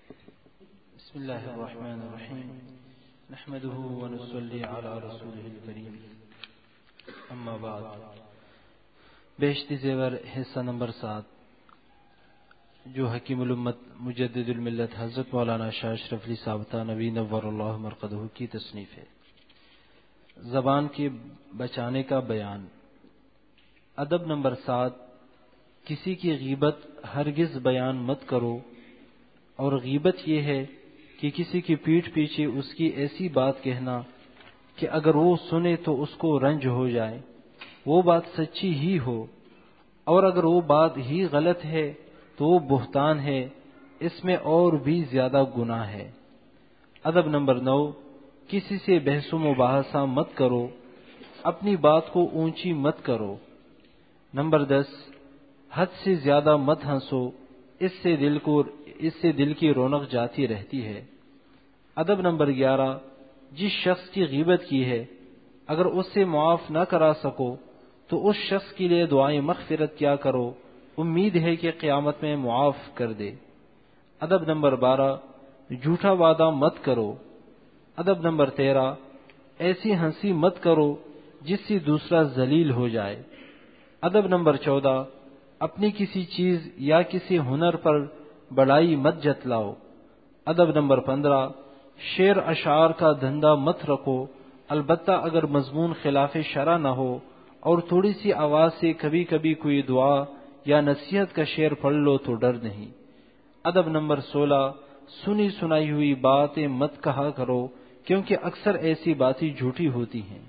بسم الله الرحمن الرحيم نحمده ونصلي على رسوله الكريم اما بعد. بیشتی زیور حصہ نمبر 7 جو حکیم الامت مجدد الملت حضرت مولانا شاہ اشرف علی صاحب نبی نور اللہ مرقدہ کی تصنیف ہے. زبان کے بچانے کا بیان. ادب نمبر 7 کسی کی غیبت ہرگز بیان مت کرو، اور غیبت یہ ہے کہ کسی کی پیٹھ پیچھے اس کی ایسی بات کہنا کہ اگر وہ سنے تو اس کو رنج ہو جائے، وہ بات سچی ہی ہو، اور اگر وہ بات ہی غلط ہے تو وہ بہتان ہے، اس میں اور بھی زیادہ گناہ ہے. ادب نمبر 9 کسی سے بحث و مباحثہ مت کرو، اپنی بات کو اونچی مت کرو. نمبر 10 حد سے زیادہ مت ہنسو، اس سے دل کی رونق جاتی رہتی ہے. ادب نمبر 11 جس شخص کی غیبت کی ہے اگر اس سے معاف نہ کرا سکو تو اس شخص کے لیے دعائیں مغفرت کیا کرو، امید ہے کہ قیامت میں معاف کر دے. ادب نمبر 12 جھوٹا وعدہ مت کرو. ادب نمبر 13 ایسی ہنسی مت کرو جس سے دوسرا ذلیل ہو جائے. ادب نمبر 14 اپنی کسی چیز یا کسی ہنر پر بڑائی مت جتلاؤ. ادب نمبر 15 شعر اشعار کا دھندا مت رکھو، البتہ اگر مضمون خلاف شرع نہ ہو، اور تھوڑی سی آواز سے کبھی کبھی کوئی دعا یا نصیحت کا شعر پڑھ لو تو ڈر نہیں. ادب نمبر 16 سنی سنائی ہوئی باتیں مت کہا کرو، کیونکہ اکثر ایسی باتیں جھوٹی ہوتی ہیں.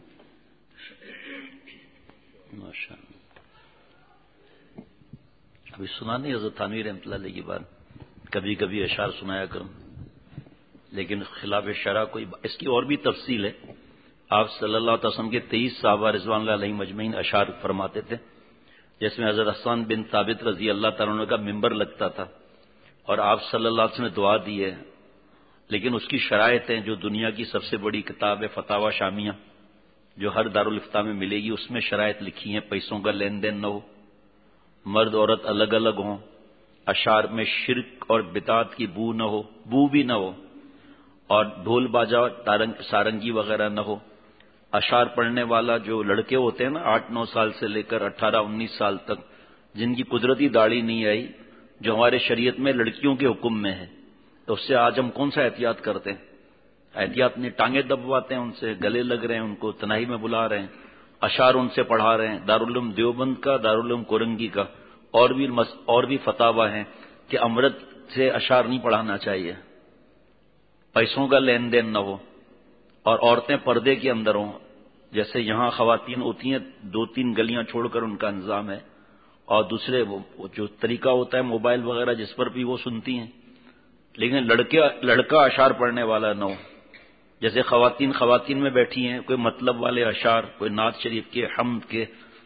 ابھی سنا نہیں حضرت تھانوی رحمۃ اللہ علیہ کی بات، کبھی کبھی اشعار سنایا کروں، لیکن خلاف شرع کوئی اس کی اور بھی تفصیل ہے. آپ صلی اللہ علیہ وسلم کے 23 صحابہ رضوان اللہ علیہم اجمعین اشعار فرماتے تھے، جس میں حضرت حسان بن ثابت رضی اللہ تعالیٰ عنہ کا ممبر لگتا تھا، اور آپ صلی اللہ علیہ وسلم نے دعا دی ہے. لیکن اس کی شرائط ہیں، جو دنیا کی سب سے بڑی کتاب ہے فتاوی شامیہ، جو ہر دارالافتاء میں ملے گی، اس میں شرائط لکھی ہیں. پیسوں کا لین دین نہ ہو، مرد عورت الگ الگ ہوں، اشعار میں شرک اور بدعت کی بو بھی نہ ہو، اور ڈھول باجا سارنگی وغیرہ نہ ہو. اشعار پڑھنے والا جو لڑکے ہوتے ہیں نا 8-9 سال سے لے کر 18-19 سال تک، جن کی قدرتی داڑھی نہیں آئی، جو ہمارے شریعت میں لڑکیوں کے حکم میں ہے، تو اس سے آج ہم کون سا احتیاط کرتے ہیں؟ احتیاط نہیں، ٹانگیں دبواتے ہیں، ان سے گلے لگ رہے ہیں، ان کو تنہائی میں بلا رہے ہیں، اشعار ان سے پڑھا رہے ہیں. دارالعلوم دیوبند کا، دارالعلوم کورنگی کا اور بھی فتاوی ہیں کہ امرت سے اشعار نہیں پڑھانا چاہیے، پیسوں کا لین دین نہ ہو، اور عورتیں پردے کے اندر ہوں. جیسے یہاں خواتین ہوتی ہیں 2-3 گلیاں چھوڑ کر ان کا انتظام ہے، اور دوسرے وہ جو طریقہ ہوتا ہے موبائل وغیرہ جس پر بھی وہ سنتی ہیں. لیکن لڑکا اشعار پڑھنے والا نہ ہو. جیسے خواتین میں بیٹھی ہیں، کوئی مطلب والے اشعار، کوئی نعت شریف کے، حمد کے،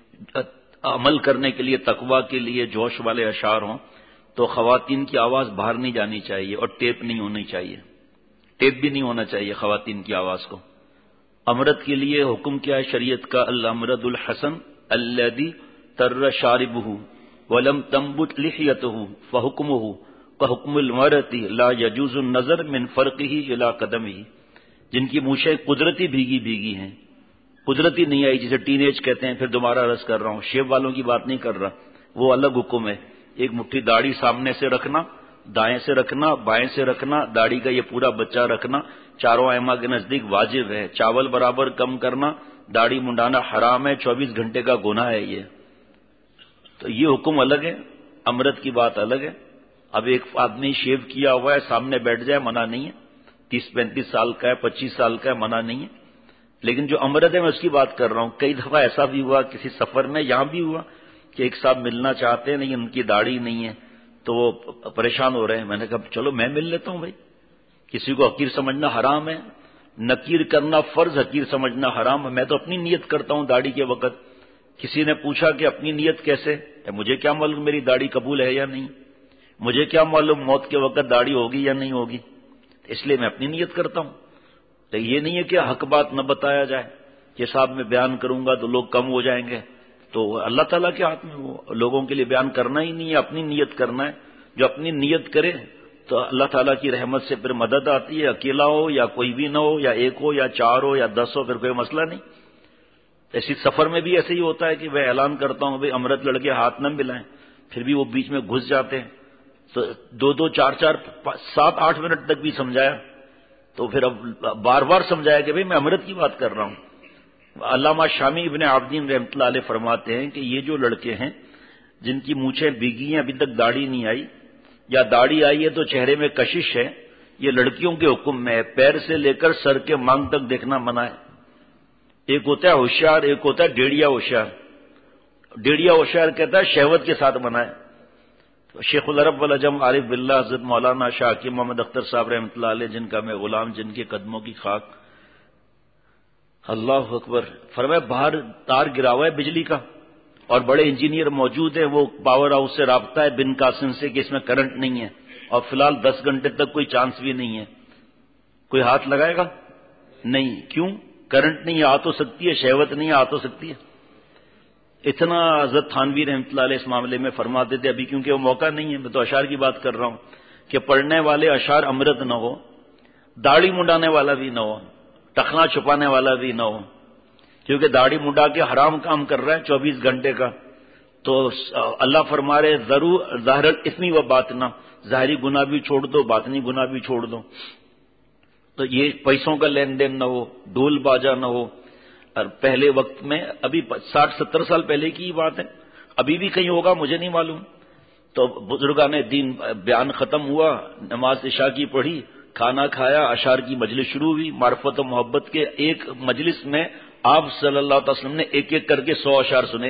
عمل کرنے کے لیے، تقویٰ کے لیے جوش والے اشعار ہوں، تو خواتین کی آواز باہر نہیں جانی چاہیے، اور ٹیپ نہیں ہونی چاہیے، ٹیپ بھی نہیں ہونا چاہیے خواتین کی آواز کو. امرد کے لیے حکم کیا ہے شریعت کا؟ الامرد الحسن الذی تر شاربہ ولم تنبت لحیتہ فحکمہ کحکم المرأۃ لا یجوز النظر من فرقہ الی قدمہ. جن کی مونچھیں قدرتی بھیگی ہیں، قدرتی نہیں آئی، جسے ٹین ایج کہتے ہیں. پھر دوبارہ عرض کر رہا ہوں، شیب والوں کی بات نہیں کر رہا، وہ الگ حکم ہے. ایک مٹھی داڑھی سامنے سے رکھنا، دائیں سے رکھنا، بائیں سے رکھنا، داڑھی کا یہ پورا بچہ رکھنا چاروں ائمہ کے نزدیک واجب ہے. چاول برابر کم کرنا، داڑھی منڈانا حرام ہے، 24 گھنٹے کا گناہ ہے یہ. تو یہ حکم الگ ہے، امرت کی بات الگ ہے. اب ایک آدمی شیو کیا ہوا ہے سامنے بیٹھ جائے، منع نہیں ہے. 30-35 سال کا ہے، 25 سال کا ہے، منع نہیں ہے. لیکن جو امرت ہے میں اس کی بات کر رہا ہوں. کئی دفعہ ایسا بھی ہوا کسی سفر میں، یہاں بھی ہوا کہ ایک صاحب ملنا چاہتے ہیں لیکن ان کی داڑھی نہیں ہے، تو وہ پریشان ہو رہے ہیں. میں نے کہا چلو میں مل لیتا ہوں بھائی. کسی کو حقیر سمجھنا حرام ہے، نکیر کرنا فرض، حقیر سمجھنا حرام ہے. میں تو اپنی نیت کرتا ہوں داڑھی کے وقت. کسی نے پوچھا کہ اپنی نیت کیسے؟ مجھے کیا معلوم میری داڑھی قبول ہے یا نہیں، مجھے کیا معلوم موت کے وقت داڑھی ہوگی یا نہیں ہوگی، اس لیے میں اپنی نیت کرتا ہوں. تو یہ نہیں ہے کہ حق بات نہ بتایا جائے کہ صاحب میں بیان کروں گا تو لوگ کم ہو جائیں گے. تو اللہ تعالیٰ کے ہاتھ میں وہ لوگوں کے لیے بیان کرنا ہی نہیں ہے، اپنی نیت کرنا ہے. جو اپنی نیت کرے تو اللہ تعالیٰ کی رحمت سے پھر مدد آتی ہے. اکیلا ہو یا کوئی بھی نہ ہو، یا ایک ہو یا چار ہو یا 10 ہو، پھر کوئی مسئلہ نہیں. ایسی سفر میں بھی ایسے ہی ہوتا ہے کہ میں اعلان کرتا ہوں بھائی امرت لڑکے ہاتھ نہ ملائیں، پھر بھی وہ بیچ میں گھس جاتے ہیں. تو 2 4 7 8 منٹ تک بھی سمجھایا، تو پھر اب بار بار سمجھایا کہ بھائی میں امرت کی بات کر رہا ہوں. علامہ شامی ابن عابدین رحمۃ اللہ علیہ فرماتے ہیں کہ یہ جو لڑکے ہیں جن کی مونچھیں بھیگی ہیں، ابھی تک داڑھی نہیں آئی، یا داڑھی آئی ہے تو چہرے میں کشش ہے، یہ لڑکیوں کے حکم میں ہے. پیر سے لے کر سر کے مانگ تک دیکھنا منع ہے. ایک ہوتا ہے ہوشیار، ایک ہوتا ہے ڈیڑیا ہوشیار. ڈیڑیا ہوشیار کہتا ہے شہوت کے ساتھ منع ہے. شیخ العرب والعجم عارف باللہ حضرت مولانا شاہ حکیم محمد اختر صاحب رحمۃ اللہ علیہ، جن کا میں غلام، جن کے قدموں کی خاک، اللہ اکبر، فرمایا باہر تار گرا ہوا ہے بجلی کا اور بڑے انجینئر موجود ہیں، وہ پاور ہاؤس سے رابطہ ہے بن قاسم سے کہ اس میں کرنٹ نہیں ہے، اور فی الحال 10 گھنٹے تک کوئی چانس بھی نہیں ہے. کوئی ہاتھ لگائے گا؟ نہیں. کیوں؟ کرنٹ نہیں آ تو سکتی ہے، شہوت نہیں آ تو سکتی ہے. اتنا حضرت تھانوی رحمۃ اللہ علیہ اس معاملے میں فرماتے تھے. ابھی کیونکہ وہ موقع نہیں ہے، میں تو اشعار کی بات کر رہا ہوں کہ پڑھنے والے اشعار امرت نہ ہو، داڑھی منڈانے والا بھی نہ ہو، ٹخنا چھپانے والا بھی نہ ہو، کیونکہ داڑھی منڈا کے حرام کام کر رہا ہے 24 گھنٹے کا. تو اللہ فرما رہے ضرور ظاہر اتنی و باطنہ، ظاہری گناہ بھی چھوڑ دو، باطنی گناہ بھی چھوڑ دو. تو یہ پیسوں کا لین دین نہ ہو، ڈھول باجا نہ ہو. اور پہلے وقت میں ابھی 60-70 سال پہلے کی بات ہے، ابھی بھی کہیں ہوگا مجھے نہیں معلوم. تو بزرگان دین بیان ختم ہوا، نماز عشاء کی پڑھی، کھانا کھایا، اشعار کی مجلس شروع ہوئی. معرفت و محبت کے ایک مجلس میں آپ صلی اللہ علیہ وسلم نے ایک ایک کر کے 100 اشعار سنے.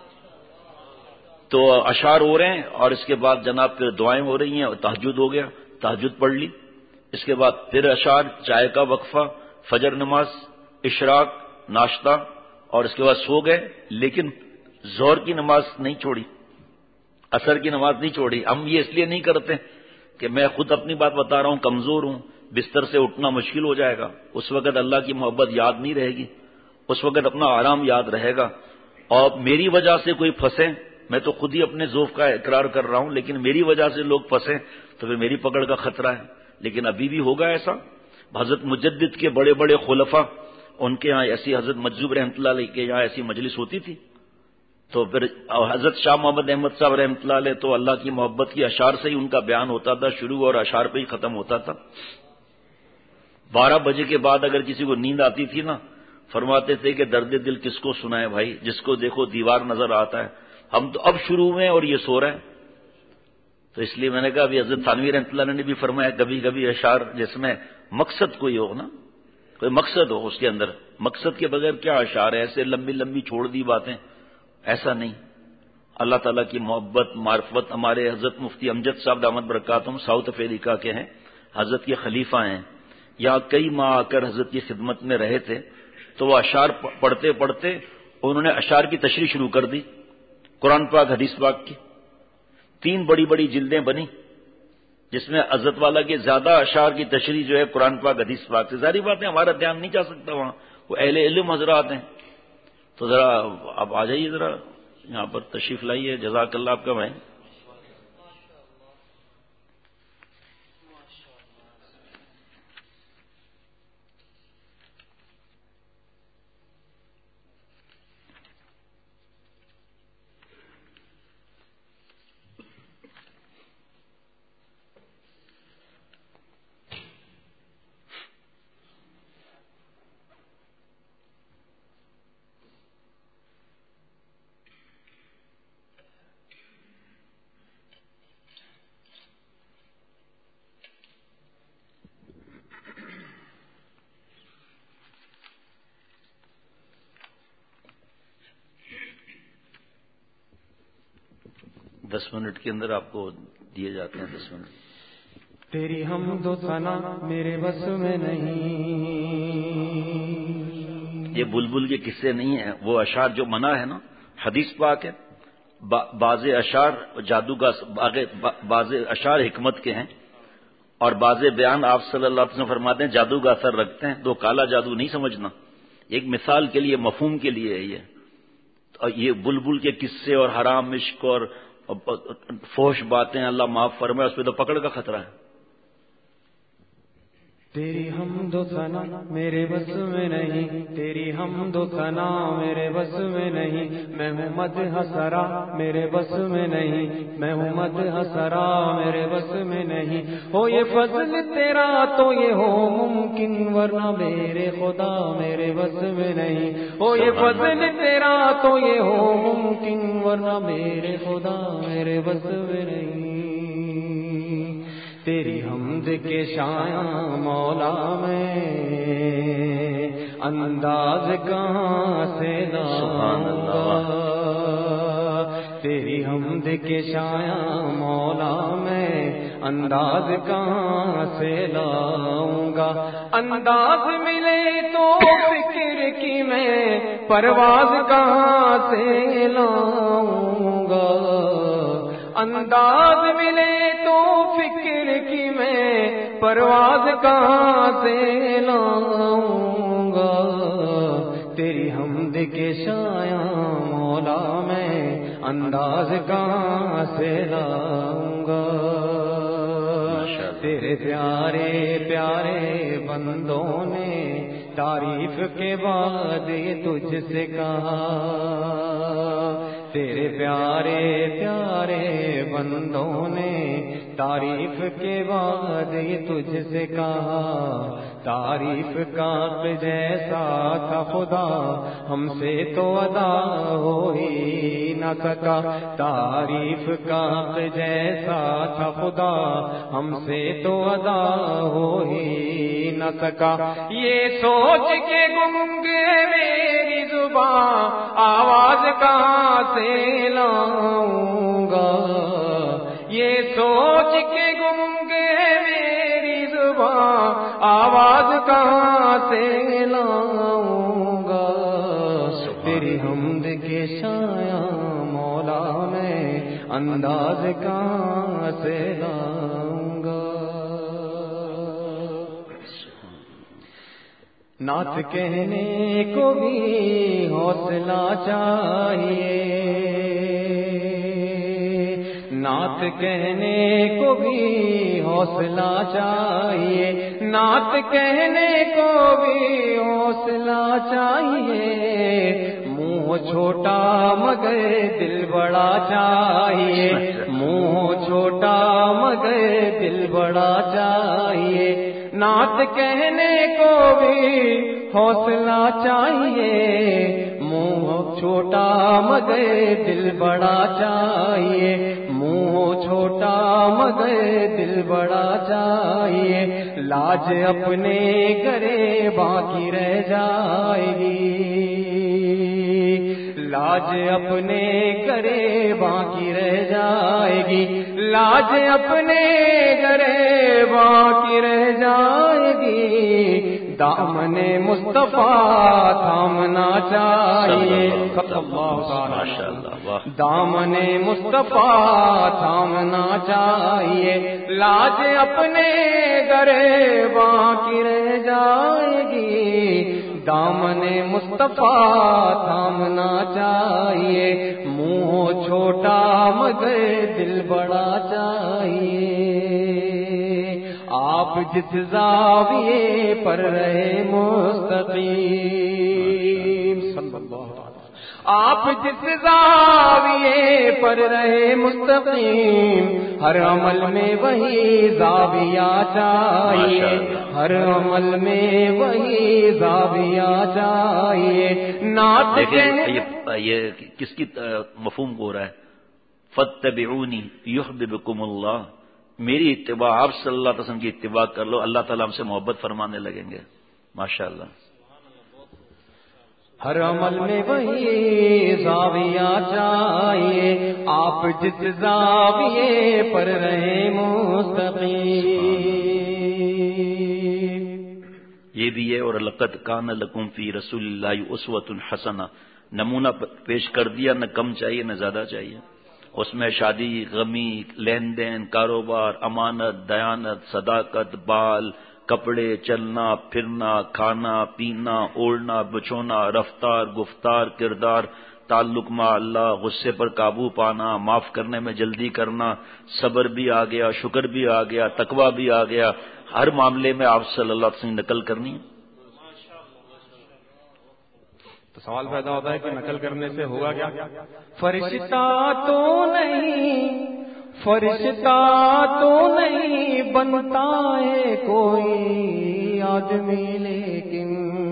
تو اشعار ہو رہے ہیں اور اس کے بعد جناب پھر دعائیں ہو رہی ہیں اور تہجد ہو گیا، تہجد پڑھ لی. اس کے بعد پھر اشعار، چائے کا وقفہ، فجر نماز، اشراق، ناشتہ، اور اس کے بعد سو گئے. لیکن ظہر کی نماز نہیں چھوڑی، عصر کی نماز نہیں چھوڑی. ہم یہ اس لیے نہیں کرتے کہ میں خود اپنی بات بتا رہا ہوں، کمزور ہوں، بستر سے اٹھنا مشکل ہو جائے گا. اس وقت اللہ کی محبت یاد نہیں رہے گی، اس وقت اپنا آرام یاد رہے گا. اور میری وجہ سے کوئی پھنسے، میں تو خود ہی اپنے ذوق کا اقرار کر رہا ہوں، لیکن میری وجہ سے لوگ پھنسے تو پھر میری پکڑ کا خطرہ ہے. لیکن ابھی بھی ہوگا ایسا. حضرت مجدد کے بڑے بڑے خلفاء، ان کے ہاں ایسی، حضرت مجذوب رحمۃ اللہ علیہ کے یہاں ایسی مجلس ہوتی تھی. تو پھر حضرت شاہ محمد احمد صاحب رحمۃ اللہ علیہ تو اللہ کی محبت کی اشعار سے ہی ان کا بیان ہوتا تھا شروع، اور اشعار پہ ہی ختم ہوتا تھا. 12 بجے کے بعد اگر کسی کو نیند آتی تھی نا، فرماتے تھے کہ درد دل کس کو سنائے بھائی، جس کو دیکھو دیوار نظر آتا ہے. ہم تو اب شروع میں اور یہ سو رہے ہیں. تو اس لیے میں نے کہا ابھی حضرت تھانوی رحمۃ اللہ نے بھی فرمایا کبھی کبھی اشعار جس میں مقصد کوئی ہو نا، کوئی مقصد ہو اس کے اندر. مقصد کے بغیر کیا اشعار ہے، ایسے لمبی لمبی چھوڑ دی باتیں، ایسا نہیں. اللہ تعالیٰ کی محبت، معرفت. ہمارے حضرت مفتی امجد صاحب دامت برکاتہم ساؤتھ افریقہ کے ہیں، حضرت کے خلیفہ ہیں. یہاں کئی ماہ آ کر حضرت کی خدمت میں رہے تھے. تو وہ اشعار پڑھتے پڑھتے انہوں نے اشعار کی تشریح شروع کر دی، قرآن پاک حدیث پاک کی. 3 بڑی بڑی جلدیں بنی جس میں حضرت والا کے زیادہ اشعار کی تشریح جو ہے قرآن پاک حدیث پاک سے. ظاہری بات ہے ہمارا دھیان نہیں جا سکتا وہاں، وہ اہل علم حضرات ہیں. تو ذرا آپ آ جائیے، ذرا یہاں پر تشریف لائیے. جزاک اللہ آپ کا بھائی. دس منٹ کے اندر آپ کو دیے جاتے ہیں 10 منٹ. تیری حمد و ثنا میرے بس میں نہیں. یہ بلبل کے قصے نہیں ہیں، وہ اشعار جو منع ہے نا حدیث پاک ہے. بعض اشعار جادو کا، بعض اشعار حکمت کے ہیں، اور بعض بیان آپ صلی اللہ علیہ وسلم فرماتے ہیں جادو کا اثر رکھتے ہیں. تو کالا جادو نہیں سمجھنا، ایک مثال کے لیے، مفہوم کے لیے ہے یہ. اور یہ بلبل کے قصے اور حرام عشق اور فوش باتیں اللہ معاف فرمائے، اس پہ تو پکڑ کا خطرہ ہے. تیری حمد و ثنا میرے بس میں نہیں، تیری حمد و ثنا میرے بس میں نہیں، میں ہوں مدح سرا میرے بس میں نہیں، میں ہوں مدح سرا میرے بس میں نہیں، ہو یہ فضل تیرا تو یہ ہو ممکن، ورنہ میرے خدا میرے بس میں نہیں، ہو یہ فضل تیرا تو یہ ہو ممکن، ورنہ میرے خدا میرے بس میں نہیں۔ تیری حمد کے شایاں مولا میں انداز کہاں سے لاؤں گا، تیری حمد کے شایاں مولا میں انداز کہاں سے لاؤں گا، انداز ملے تو فکر کی میں پرواز کہاں سے لاؤں گا، انداز ملے تو فکر کی میں پرواز کہاں سے لاؤں گا، تیری حمد کے شایاں مولا میں انداز کہاں سے لاؤں گا، تیرے پیارے پیارے بندوں نے تعریف کے بعد یہ تجھ سے کہا، تیرے پیارے پیارے بندوں نے تعریف کے بعد یہ تجھ سے کہا، تعریف کا جیسا تھا خدا ہم سے تو ادا ہو ہی نہ سکا، تعریف کا جیسا تھا خدا ہم سے تو ادا ہو ہی نہ سکا، یہ سوچ کے گنگے میری زبان آواز کہاں سے لاؤں گا، یہ سوچ کے گنگے میری زبان آواز کہاں سے لاؤں گا، تیری حمد کے شایاں مولا میں انداز کہاں سے لاؤں گا، نعت کہنے کو بھی حوصلہ چاہیے، نعت کہنے کو بھی حوصلہ چاہیے، نعت کہنے کو بھی حوصلہ چاہیے، منہ چھوٹا مگر دل بڑا چاہیے، منہ چھوٹا مگر دل بڑا چاہیے، نعت کہنے کو بھی حوصلہ چاہیے، منہ چھوٹا مگر دل بڑا چاہیے، منہ چھوٹا مگر دل بڑا چاہیے، لاج اپنے گھرے باقی رہ جائے گی، لاج اپنے گھرے باقی رہ جائے گی، لاج اپنے گھرے باقی رہ جائے گی، دامن مصطفیٰ تھامنا چاہیے، دامن مصطفیٰ تھامنا چاہیے، لاج اپنے گھرے باقی رہ جائے گی، دامن مصطفیٰ تھامنا چاہیے، منہ چھوٹا مگر دل بڑا چاہیے، آپ جس زاویے پر رہے مستقیم، آپ جس زاویے پر رہے مستقیم، ہر عمل میں وہی زاویہ چاہیے، ہر عمل میں وہی زاویہ چاہیے، نعت یہ کس کی مفہوم ہو رہا ہے؟ فاتبعونی یحببکم اللہ، میری اتباع، آپ صلی اللہ علیہ وسلم کی اتباع کر لو، اللہ تعالیٰ ہم سے محبت فرمانے لگیں گے، ماشاءاللہ۔ ہر عمل میں وہی زاویہ چاہیے، آپ جس زاویے پر رہے مستقیم، یہ بھی ہے، اور لقد کان لکم فی رسول اللہ اسوۃ حسنہ، نمونہ پیش کر دیا، نہ کم چاہیے نہ زیادہ چاہیے، اس میں شادی، غمی، لین دین، کاروبار، امانت، دیانت، صداقت، بال، کپڑے، چلنا پھرنا، کھانا پینا، اوڑھنا بچھونا، رفتار، گفتار، کردار، تعلق مع اللہ، غصے پر قابو پانا، معاف کرنے میں جلدی کرنا، صبر بھی آ گیا، شکر بھی آ گیا، تقویٰ بھی آ گیا، ہر معاملے میں آپ صلی اللہ علیہ وسلم نقل کرنی ہے؟ تو سوال پیدا ہوتا ہے کہ نقل کرنے سے ہوگا کیا؟ فرشتہ تو نہیں بنتا ہے کوئی آدمی، لیکن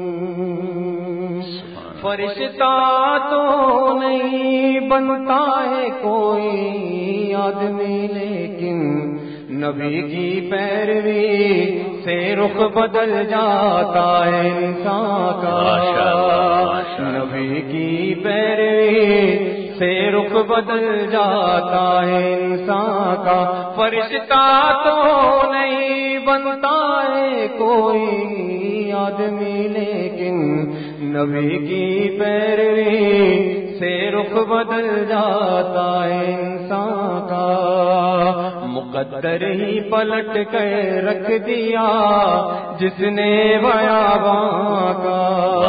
فرشتہ تو نہیں بنتا ہے کوئی آدمی، لیکن نبی کی پیروی سے رخ بدل جاتا ہے انسان کا، نبی کی پیروی سے رخ بدل جاتا ہے انسان کا۔ فرشتہ تو نہیں بنتا ہے کوئی آدمی، لیکن نبی کی پیروی سے رخ بدل جاتا ہے انسان کا۔ مقدر ہی پلٹ کر رکھ دیا جس نے بیاباں کا۔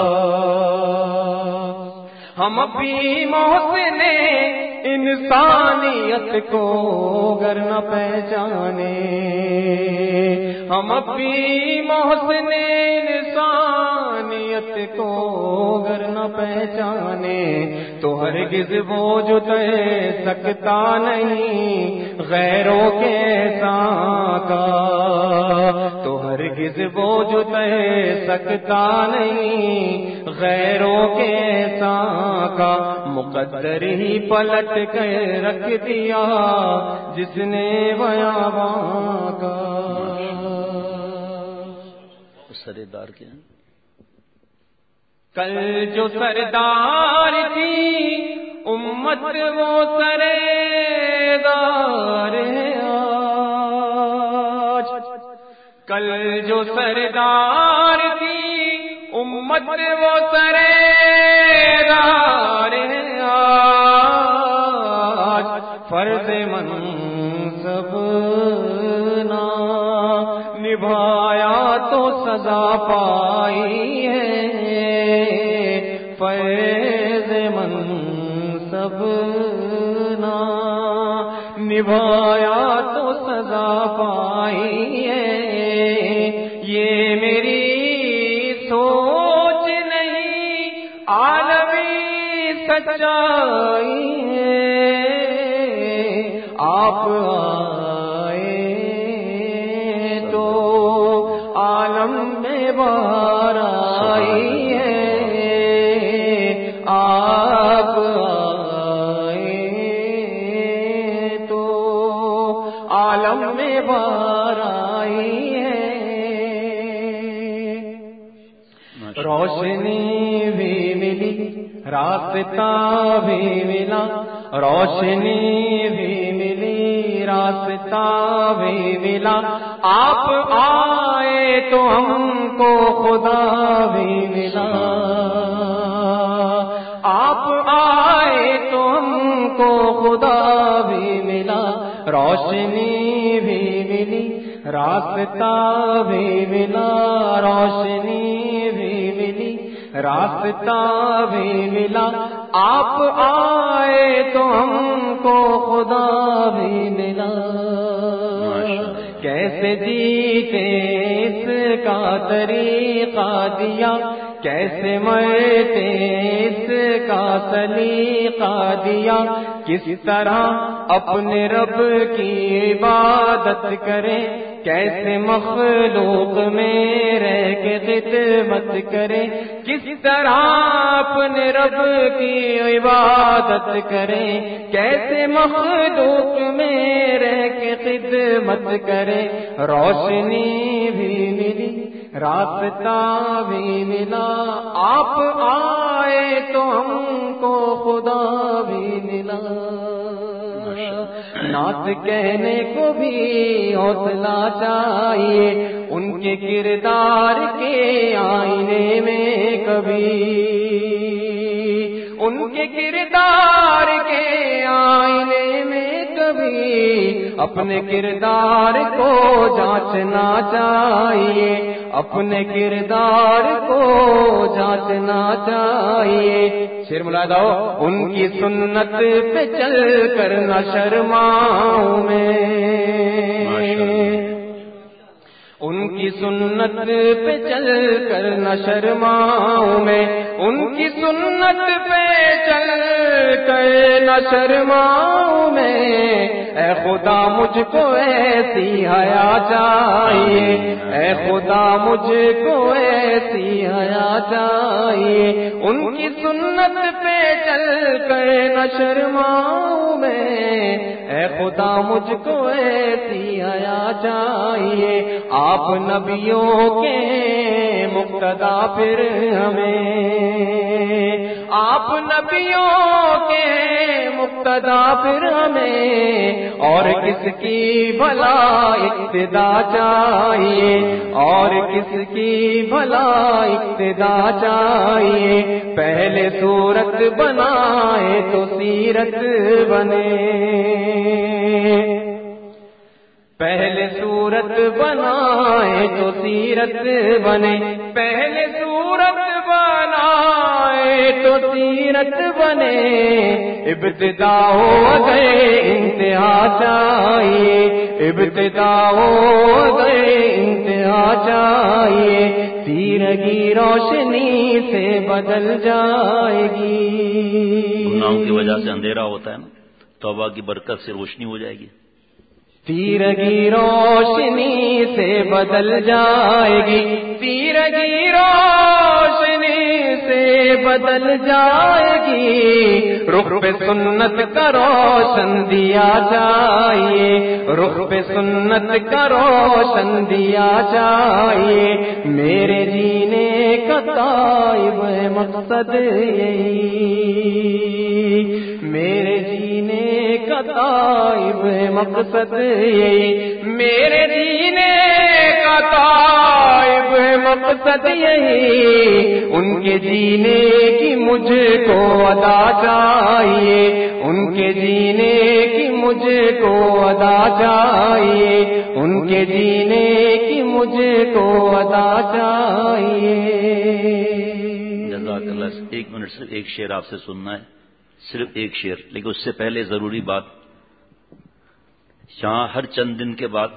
ہم بھی محسن انسانیت کو گر نہ پہچانے، ہم بھی محسن انسانیت کو گر نہ پہچانے، تو ہرگز بوجھ دے سکتا نہیں غیروں کے احسان کا، تو ہرگز بوجھ دے سکتا نہیں غیروں کے احسان کا۔ مقدر ہی پلٹ کر رکھ دیا جس نے بیاباں کا۔ سردار کے ہیں کل جو سردار تھی امت وہ سردار ہے آج، کل جو سردار تھی امت وہ سردار ہے آج۔ فرض منصب نہ نبھایا تو سزا پائی ہے، فرض منصب نہ نبھایا تو سزا پائی ہے۔ یہ میری سوچ نہیں عالمی سچائی ہے، آپ آئے تو عالم میں بہار آئی ہے، آپ آئے تو عالم میں بہار آئی ہے۔ روشنی بھی ملی راستہ بھی ملا، روشنی بھی ملی راستہ بھی ملا، آپ آئے تو ہم کو خدا بھی ملا، آپ آئے تو ہم کو خدا بھی ملا۔ روشنی بھی ملی راستہ بھی ملا، روشنی بھی ملی راستہ بھی ملا، آپ آئے تو ہم کو خدا بھی ملا۔ کیسے جیتے اس کا طریقہ دیا، کیسے مرتے اس کا سلیقہ دیا، کس طرح اپنے رب کی عبادت کریں، کیسے مخلوق میں رہ کے خدمت کریں، کس طرح اپنے رب کی عبادت کریں، کیسے مخلوق میں رہ کے خدمت کریں۔ روشنی بھی ملی راستہ بھی ملا، آپ آئے تو ہم کو خدا بھی ملا۔ نعت کہنے کو بھی حوصلہ چاہیے، ان کے کردار کے آئینے میں کبھی، ان کے کردار کے آئینے میں کبھی اپنے کردار کو جانچنا چاہیے، اپنے کردار کو جانچنا چاہیے۔ شیر ملاحظہ ہو، ان کی سنت پہ چل کر نہ شرماؤں میں، ان کی سنت پہ چل کر نہ شرماؤں میں، ان کی سنت پہ چل کر نہ شرماؤں میں، اے خدا مجھ کو ایسی حیا چاہیے، اے خدا مجھ کو ایسی حیا چاہیے، ان کی سنت پہ چل کر نہ شرماؤں میں، اے خدا مجھ کو ایسی حیا چاہیے، آپ نبیوں کے مقتدا پھر ہمیں، آپ نبیوں کے مقتدا پھر ہمیں، اور کس کی بھلا اقتدا چاہیے، اور کس کی بھلا اقتدا چاہیے، پہلے صورت بنائے تو سیرت بنے، پہلے صورت بنائے تو سیرت بنے، پہلے صورت بنائے تو سیرت بنے، ابتدا ہو گئے انتہا چاہیے، ابتدا ہو گئے انتہا چاہیے، تیرگی روشنی سے بدل جائے گی، گناہوں کی وجہ سے اندھیرا ہوتا ہے نا، توبہ کی برکت سے روشنی ہو جائے گی، تیرگی روشنی سے بدل جائے گی، تیرگی روشنی سے بدل جائے گی، رخ پہ سنت کا روشن دیا چاہیے، رخ پہ سنت کا روشن دیا چاہیے، میرے جینے کا طائب ہے مقصد یہی، میرے جینے کا طائب ہے مقصد یہی، میرے جینے کا طائب ہے مقصد یہی، ان کے جینے کی مجھ کو ادا چاہیے، ان کے جینے کی مجھ کو ادا چاہیے، ان کے جینے کی مجھ کو ادا چاہیے۔ جزاک اللہ۔ ایک منٹ صرف ایک شعر آپ سے سننا ہے، صرف ایک شعر، لیکن اس سے پہلے ضروری بات، یہاں ہر چند دن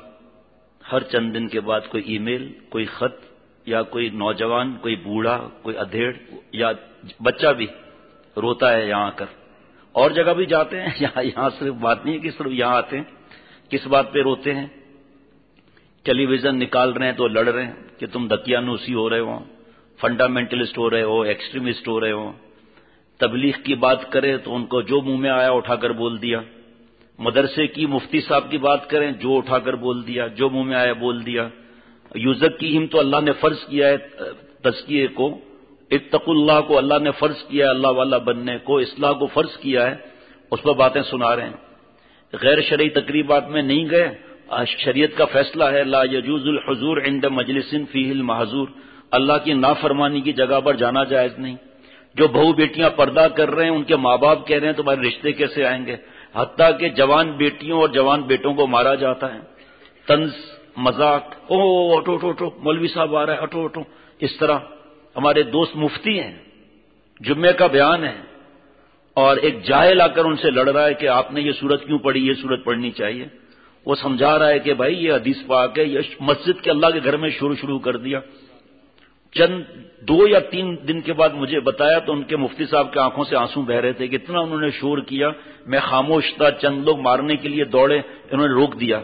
کے بعد کوئی ای میل، کوئی خط، یا کوئی نوجوان، کوئی بوڑھا، کوئی ادھیڑ یا بچہ بھی روتا ہے یہاں آ کر، اور جگہ بھی جاتے ہیں، یہاں صرف بات نہیں ہے کہ صرف یہاں آتے ہیں، کس بات پہ روتے ہیں؟ ٹیلی ویژن نکال رہے ہیں تو لڑ رہے ہیں کہ تم دقیانوسی ہو رہے ہو، فنڈامنٹلسٹ ہو رہے ہو، ایکسٹریمسٹ ہو رہے ہو، تبلیغ کی بات کرے تو ان کو جو منہ میں آیا اٹھا کر بول دیا، مدرسے کی مفتی صاحب کی بات کریں جو اٹھا کر بول دیا، جو منہ میں آیا بول دیا، یزکیہم تو اللہ نے فرض کیا ہے تزکیے کو، اتقوا اللہ کو اللہ نے فرض کیا ہے اللہ والا بننے کو، اصلاح کو فرض کیا ہے، اس پر باتیں سنا رہے ہیں، غیر شرعی تقریبات میں نہیں گئے، شریعت کا فیصلہ ہے لا یجوز الحضور عند مجلس فیہ المحظور، اللہ کی نافرمانی کی جگہ پر جانا جائز نہیں، جو بہو بیٹیاں پردہ کر رہے ہیں ان کے ماں باپ کہہ رہے ہیں تمہارے رشتے کیسے آئیں گے، حتیٰ کہ جوان بیٹیوں اور جوان بیٹوں کو مارا جاتا ہے، طنز مذاق، اٹھو اٹھو اٹھو مولوی صاحب آ رہا ہے، اٹھو اٹھو، اس طرح ہمارے دوست مفتی ہیں، جمعے کا بیان ہے، اور ایک جاہل آ کر ان سے لڑ رہا ہے کہ آپ نے یہ سورت کیوں پڑھی، یہ سورت پڑھنی چاہیے، وہ سمجھا رہا ہے کہ بھائی یہ حدیث پاک ہے، یہ مسجد کے اللہ کے گھر میں شروع کر دیا۔ چند 2 یا 3 دن کے بعد مجھے بتایا تو ان کے مفتی صاحب کی آنکھوں سے آنسو بہ رہے تھے کہ اتنا انہوں نے شور کیا، میں خاموش تھا، چند لوگ مارنے کے لیے دوڑے، انہوں نے روک دیا،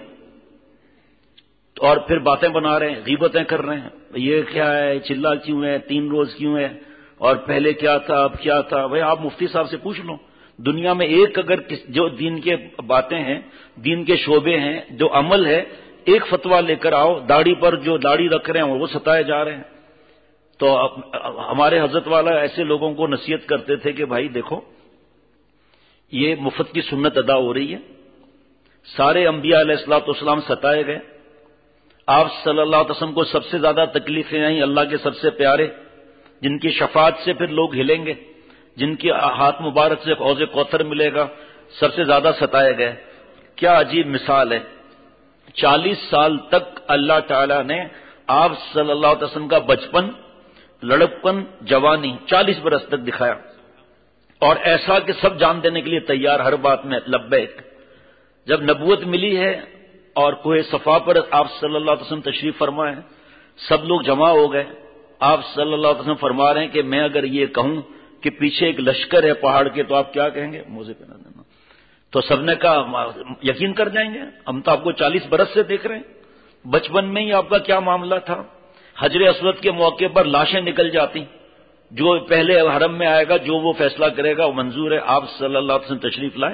اور پھر باتیں بنا رہے ہیں، غیبتیں کر رہے ہیں، یہ کیا ہے، چلا کیوں ہے، 3 روز کیوں ہے، اور پہلے کیا تھا اب کیا تھا۔ بھائی آپ مفتی صاحب سے پوچھ لو، دنیا میں ایک اگر جو دین کے باتیں ہیں، دین کے شعبے ہیں، جو عمل ہے، ایک فتویٰ لے کر آؤ، داڑھی پر جو داڑھی رکھ رہے ہیں وہ ستائے جا رہے ہیں۔ تو ہمارے حضرت والا ایسے لوگوں کو نصیحت کرتے تھے کہ بھائی دیکھو یہ مفت کی سنت ادا ہو رہی ہے، سارے انبیاء علیہ الصلوۃ والسلام ستائے گئے، آپ صلی اللہ علیہ وسلم کو سب سے زیادہ تکلیفیں آئیں، اللہ کے سب سے پیارے جن کی شفاعت سے پھر لوگ ہلیں گے، جن کے ہاتھ مبارک سے حوض کوثر ملے گا، سب سے زیادہ ستائے گئے۔ کیا عجیب مثال ہے، 40 سال تک اللہ تعالی نے آپ صلی اللہ علیہ وسلم کا بچپن، لڑکپن، جوانی 40 برس تک دکھایا، اور ایسا کہ سب جان دینے کے لیے تیار، ہر بات میں لبیک۔ جب نبوت ملی ہے اور کوہ صفا پر آپ صلی اللہ علیہ وسلم تشریف فرمائے، سب لوگ جمع ہو گئے. آپ صلی اللہ علیہ وسلم فرما رہے ہیں کہ میں اگر یہ کہوں کہ پیچھے ایک لشکر ہے پہاڑ کے تو آپ کیا کہیں گے؟ موزے پہنا دینا. تو سب نے کہا یقین کر جائیں گے، ہم تو آپ کو 40 برس سے دیکھ رہے ہیں، بچپن میں ہی آپ کا کیا معاملہ تھا؟ حجر اسود کے موقع پر لاشیں نکل جاتی، جو پہلے حرم میں آئے گا جو وہ فیصلہ کرے گا وہ منظور ہے. آپ صلی اللہ علیہ وسلم تشریف لائے،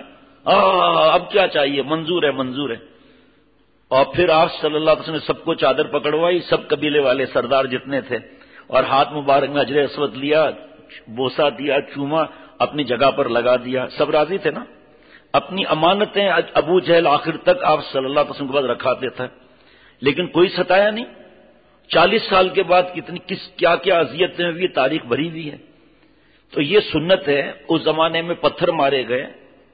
اب کیا چاہیے؟ منظور ہے منظور ہے. اور پھر آپ صلی اللہ علیہ وسلم نے سب کو چادر پکڑوائی، سب قبیلے والے سردار جتنے تھے، اور ہاتھ مبارک میں حجر اسود لیا، بوسا دیا، چوما، اپنی جگہ پر لگا دیا. سب راضی تھے نا؟ اپنی امانتیں ابو جہل آخر تک آپ صلی اللہ علیہ وسلم کے بعد رکھاتے تھے، لیکن کوئی ستایا نہیں. 40 سال کے بعد کیا کیا اذیتیں ہوئی، تاریخ بھری ہوئی ہے. تو یہ سنت ہے. اس زمانے میں پتھر مارے گئے،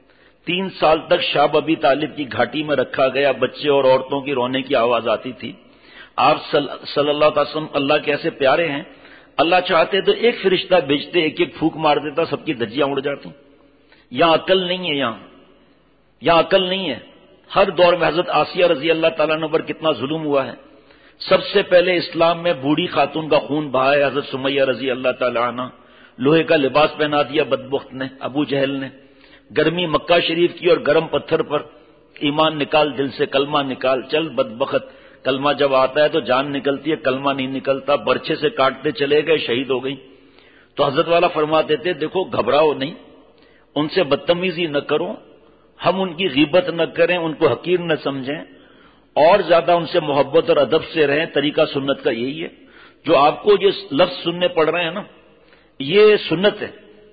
3 سال تک شاب ابی طالب کی گھاٹی میں رکھا گیا، بچے اور عورتوں کی رونے کی آواز آتی تھی. آپ صلی اللہ علیہ وسلم اللہ کے ایسے پیارے ہیں، اللہ چاہتے تو ایک فرشتہ بھیجتے، ایک ایک پھونک مار دیتا، سب کی دھجیاں اڑ جاتی. یہاں عقل نہیں ہے، یہاں عقل نہیں ہے. ہر دور میں حضرت آسیہ رضی اللہ تعالیٰ عنہ پر کتنا ظلم ہوا ہے. سب سے پہلے اسلام میں بوڑھی خاتون کا خون بہا ہے حضرت سمیہ رضی اللہ تعالیٰ عنہ. لوہے کا لباس پہنا دیا بدبخت نے، ابو جہل نے. گرمی مکہ شریف کی اور گرم پتھر پر. ایمان نکال دل سے، کلمہ نکال، چل بدبخت. کلمہ جب آتا ہے تو جان نکلتی ہے، کلمہ نہیں نکلتا. برچھے سے کاٹتے چلے گئے، شہید ہو گئی. تو حضرت والا فرماتے تھے دیکھو گھبراؤ نہیں، ان سے بدتمیزی نہ کرو، ہم ان کی غیبت نہ کریں، ان کو حقیر نہ سمجھیں، اور زیادہ ان سے محبت اور ادب سے رہیں. طریقہ سنت کا یہی ہے. جو آپ کو یہ لفظ سننے پڑ رہے ہیں نا، یہ سنت ہے.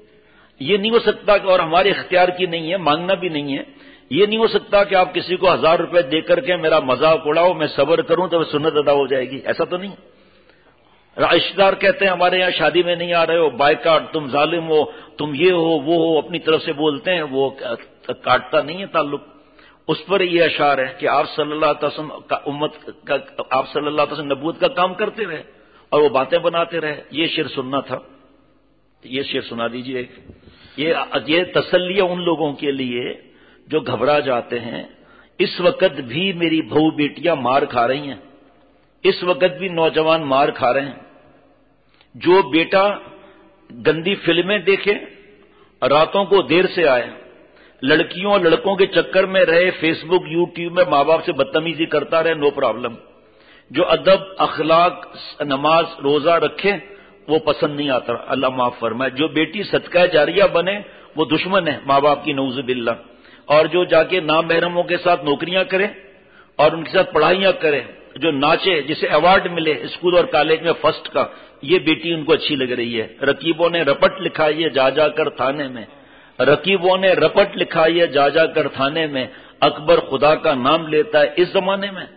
یہ نہیں ہو سکتا کہ، اور ہمارے اختیار کی نہیں ہے، مانگنا بھی نہیں ہے. یہ نہیں ہو سکتا کہ آپ کسی کو 1000 روپے دے کر کے میرا مذاق اڑاؤ، میں صبر کروں تو سنت ادا ہو جائے گی. ایسا تو نہیں. رشتہ دار کہتے ہیں ہمارے یہاں شادی میں نہیں آ رہے ہو، بائیکاٹ، تم ظالم ہو، تم یہ ہو وہ ہو، اپنی طرف سے بولتے ہیں، وہ کاٹتا نہیں ہے تعلق. اس پر یہ اشعار ہے کہ آپ صلی اللہ علیہ وسلم کا امت کا، آپ صلی اللہ علیہ وسلم نبوت کا کام کرتے رہے اور وہ باتیں بناتے رہے. یہ شعر سننا تھا، یہ شعر سنا دیجئے. یہ تسلی ہے ان لوگوں کے لیے جو گھبرا جاتے ہیں. اس وقت بھی میری بہو بیٹیاں مار کھا رہی ہیں، اس وقت بھی نوجوان مار کھا رہے ہیں. جو بیٹا گندی فلمیں دیکھے، راتوں کو دیر سے آئے، لڑکیوں اور لڑکوں کے چکر میں رہے، فیس بک یوٹیوب میں ماں باپ سے بدتمیزی کرتا رہے، نو پرابلم. جو ادب، اخلاق، نماز، روزہ رکھے وہ پسند نہیں آتا، اللہ معاف فرمائے. جو بیٹی صدقہ جاریہ بنے وہ دشمن ہے ماں باپ کی، نعوذ باللہ. اور جو جا کے نامحرموں کے ساتھ نوکریاں کرے اور ان کے ساتھ پڑھائیاں کرے، جو ناچے، جسے ایوارڈ ملے اسکول اور کالج میں فرسٹ کا، یہ بیٹی ان کو اچھی لگ رہی ہے. رقیبوں نے رپٹ لکھا یہ جا جا کر تھانے میں، رقیبوں نے رپٹ لکھا یہ جا جا کر تھانے میں، اکبر خدا کا نام لیتا ہے. اس زمانے میں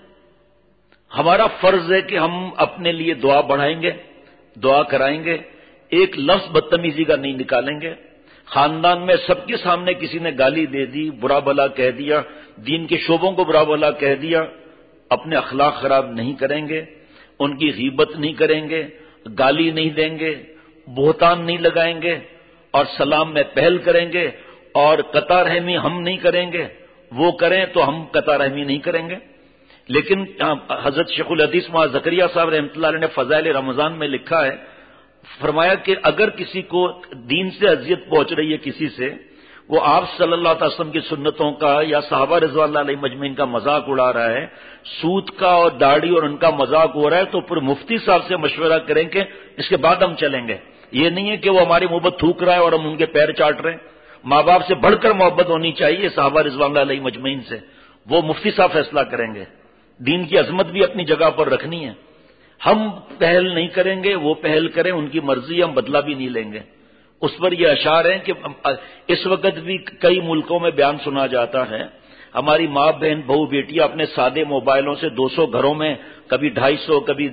ہمارا فرض ہے کہ ہم اپنے لیے دعا بڑھائیں گے، دعا کرائیں گے، ایک لفظ بدتمیزی کا نہیں نکالیں گے. خاندان میں سب کے سامنے کسی نے گالی دے دی، برا بھلا کہہ دیا، دین کے شعبوں کو برا بھلا کہہ دیا، اپنے اخلاق خراب نہیں کریں گے، ان کی غیبت نہیں کریں گے، گالی نہیں دیں گے، بہتان نہیں لگائیں گے، اور سلام میں پہل کریں گے. اور قطع رحمی ہم نہیں کریں گے، وہ کریں تو ہم قطع رحمی نہیں کریں گے. لیکن حضرت شیخ الحدیث مولانا زکریا صاحب رحمۃ اللہ علیہ نے فضائل رمضان میں لکھا ہے، فرمایا کہ اگر کسی کو دین سے اذیت پہنچ رہی ہے کسی سے، وہ آپ صلی اللہ علیہ وسلم کی سنتوں کا یا صحابہ رضوان اللہ علیہ مجمعین کا مذاق اڑا رہا ہے، سود کا اور داڑھی اور ان کا مذاق ہو رہا ہے، تو پھر مفتی صاحب سے مشورہ کریں کہ اس کے بعد ہم چلیں گے. یہ نہیں ہے کہ وہ ہماری محبت تھوک رہا ہے اور ہم ان کے پیر چاٹ رہے ہیں. ماں باپ سے بڑھ کر محبت ہونی چاہیے صحابہ رضوان اللہ علیہ مجمعین سے. وہ مفتی صاحب فیصلہ کریں گے. دین کی عظمت بھی اپنی جگہ پر رکھنی ہے. ہم پہل نہیں کریں گے، وہ پہل کریں، ان کی مرضی، ہم بدلہ بھی نہیں لیں گے. اس پر یہ اشعار ہیں کہ اس وقت بھی کئی ملکوں میں بیان سنا جاتا ہے، ہماری ماں بہن بہو بیٹیاں اپنے سادے موبائلوں سے 200 گھروں میں، کبھی 250 کبھی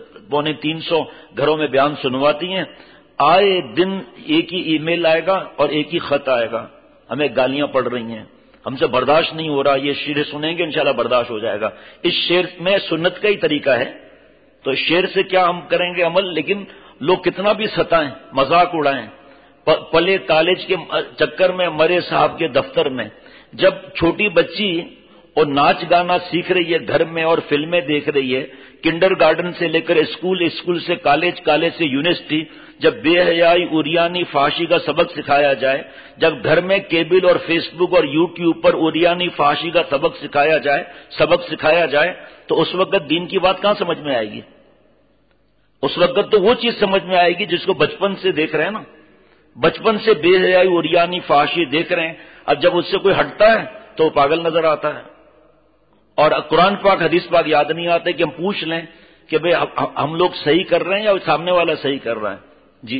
250 گھروں میں بیان سنواتی ہیں. آئے دن ایک ہی ای میل آئے گا اور ایک ہی خط آئے گا، ہمیں گالیاں پڑ رہی ہیں، ہم سے برداشت نہیں ہو رہا. یہ شعر سنیں گے انشاءاللہ برداشت ہو جائے گا. اس شعر میں سنت کا ہی طریقہ ہے، تو شعر سے کیا ہم کریں گے عمل. لیکن لوگ کتنا بھی ستائیں، مذاق اڑائیں، پلے کالج کے چکر میں، مرے صاحب کے دفتر میں. جب چھوٹی بچی اور ناچ گانا سیکھ رہی ہے گھر میں اور فلمیں دیکھ رہی ہے، کنڈر گارڈن سے لے کر اسکول، اسکول سے کالج، کالج سے یونیورسٹی، جب بے حیائی، اوریانی، فحاشی کا سبق سکھایا جائے، جب گھر میں کیبل اور فیس بک اور یوٹیوب پر اوریانی، فحاشی کا سبق سکھایا جائے تو اس وقت دین کی بات کہاں سمجھ میں آئے گی؟ اس وقت تو وہ چیز سمجھ میں آئے گی جس کو بچپن سے دیکھ رہے ہیں نا، بچپن سے بے حیائی، اوریانی، فحاشی دیکھ رہے ہیں، اب جب اس سے کوئی ہٹتا ہے تو وہ پاگل نظر آتا ہے، اور قرآن پاک حدیث پاک یاد نہیں آتے کہ ہم پوچھ لیں کہ بھئی ہم لوگ صحیح کر رہے ہیں یا سامنے والا صحیح کر رہا ہے؟ جی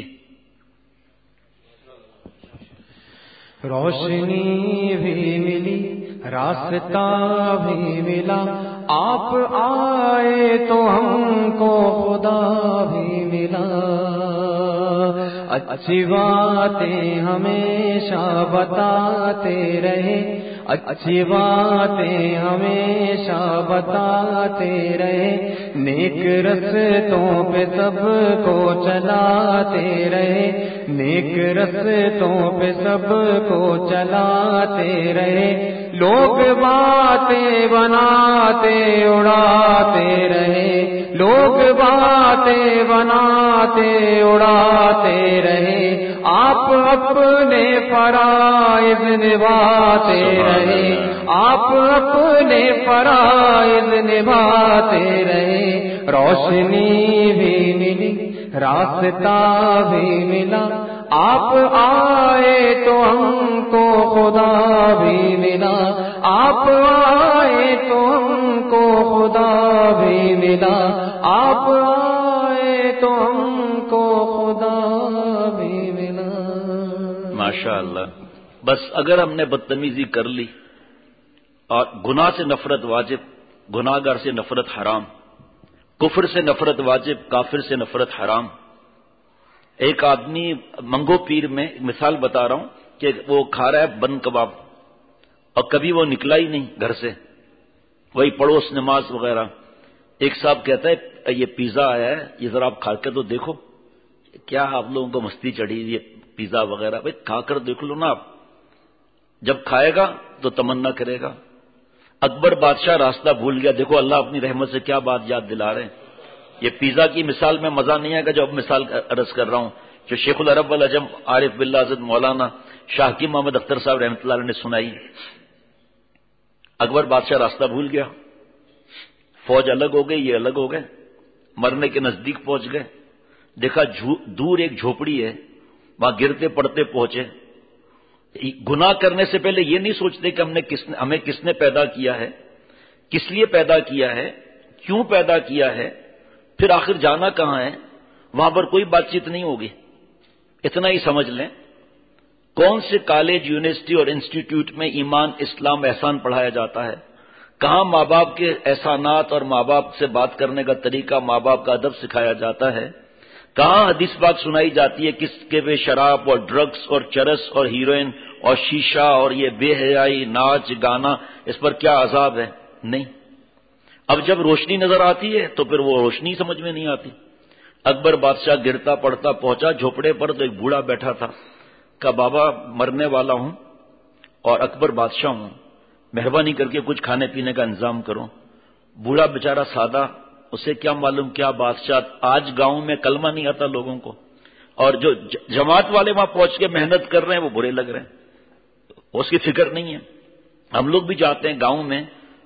روشنی بھی ملی، راستہ بھی ملا، آپ آئے تو ہم کو خدا بھی ملا، اچھی باتیں ہمیشہ بتاتے رہے، اچھی باتیں ہمیشہ بتاتے رہے، نیک رستوں پہ سب کو چلاتے رہے، نیک رستوں پہ سب کو چلاتے رہے، لوگ باتیں بناتے اڑاتے رہے، لوگ باتیں بناتے اڑاتے رہے، آپ اپنے فرائض نبھاتے رہے، آپ اپنے فرائض نبھاتے رہے، روشنی بھی ملی، راستہ بھی ملا، آپ آئے تو ہم کو خدا بھی ملا، آپ آئے تو ہم کو خدا بھی ملا، آپ آئے تو ہم کو خدا بھی ملا۔ ماشاء اللہ۔ بس اگر ہم نے بدتمیزی کر لی، اور گناہ سے نفرت واجب، گناہ گار سے نفرت حرام، کفر سے نفرت واجب، کافر سے نفرت حرام۔ ایک آدمی منگو پیر میں مثال بتا رہا ہوں کہ وہ کھا رہا ہے بن کباب، اور کبھی وہ نکلا ہی نہیں گھر سے، وہی پڑوس نماز وغیرہ۔ ایک صاحب کہتا ہے یہ پیزا آیا ہے، یہ ذرا آپ کھا کے تو دیکھو، کیا آپ لوگوں کو مستی چڑھی یہ پیزا وغیرہ، بھائی کھا کر دیکھ لو نا آپ۔ جب کھائے گا تو تمنا کرے گا۔ اکبر بادشاہ راستہ بھول گیا، دیکھو اللہ اپنی رحمت سے کیا بات یاد دلا رہے ہیں۔ یہ پیزا کی مثال میں مزہ نہیں آئے گا جو اب مثال عرض کر رہا ہوں، جو شیخ العرب والعجم عارف باللہ حضرت مولانا شاہ حکیم محمد اختر صاحب رحمۃ اللہ علیہ نے سنائی۔ اکبر بادشاہ راستہ بھول گیا، فوج الگ ہو گئی، یہ الگ ہو گئے، مرنے کے نزدیک پہنچ گئے، دیکھا دور ایک جھوپڑی ہے، وہاں گرتے پڑتے پہنچے۔ گناہ کرنے سے پہلے یہ نہیں سوچتے کہ ہمیں کس نے پیدا کیا ہے، کس لیے پیدا کیا ہے، کیوں پیدا کیا ہے، پھر آخر جانا کہاں ہے۔ وہاں پر کوئی بات چیت نہیں ہوگی، اتنا ہی سمجھ لیں۔ کون سے کالج، یونیورسٹی اور انسٹیٹیوٹ میں ایمان، اسلام، احسان پڑھایا جاتا ہے؟ کہاں ماں باپ کے احسانات اور ماں باپ سے بات کرنے کا طریقہ، ماں باپ کا ادب سکھایا جاتا ہے؟ کہاں حدیث پاک سنائی جاتی ہے کس کے بے شراب اور ڈرگس اور چرس اور ہیروئن اور شیشہ اور یہ بے حیائی، ناچ گانا، اس پر کیا عذاب ہے؟ نہیں۔ اب جب روشنی نظر آتی ہے تو پھر وہ روشنی سمجھ میں نہیں آتی۔ اکبر بادشاہ گرتا پڑتا پہنچا جھوپڑے پر تو ایک بوڑھا بیٹھا تھا، کہا بابا مرنے والا ہوں اور اکبر بادشاہ ہوں، مہربانی کر کے کچھ کھانے پینے کا انتظام کرو۔ بوڑھا بیچارہ سادہ، اسے کیا معلوم کیا بادشاہ، آج گاؤں میں کلمہ نہیں آتا لوگوں کو، اور جو جماعت والے وہاں پہنچ کے محنت کر رہے ہیں وہ برے لگ رہے ہیں، اس کی فکر نہیں ہے۔ ہم لوگ بھی جاتے ہیں گاؤں میں،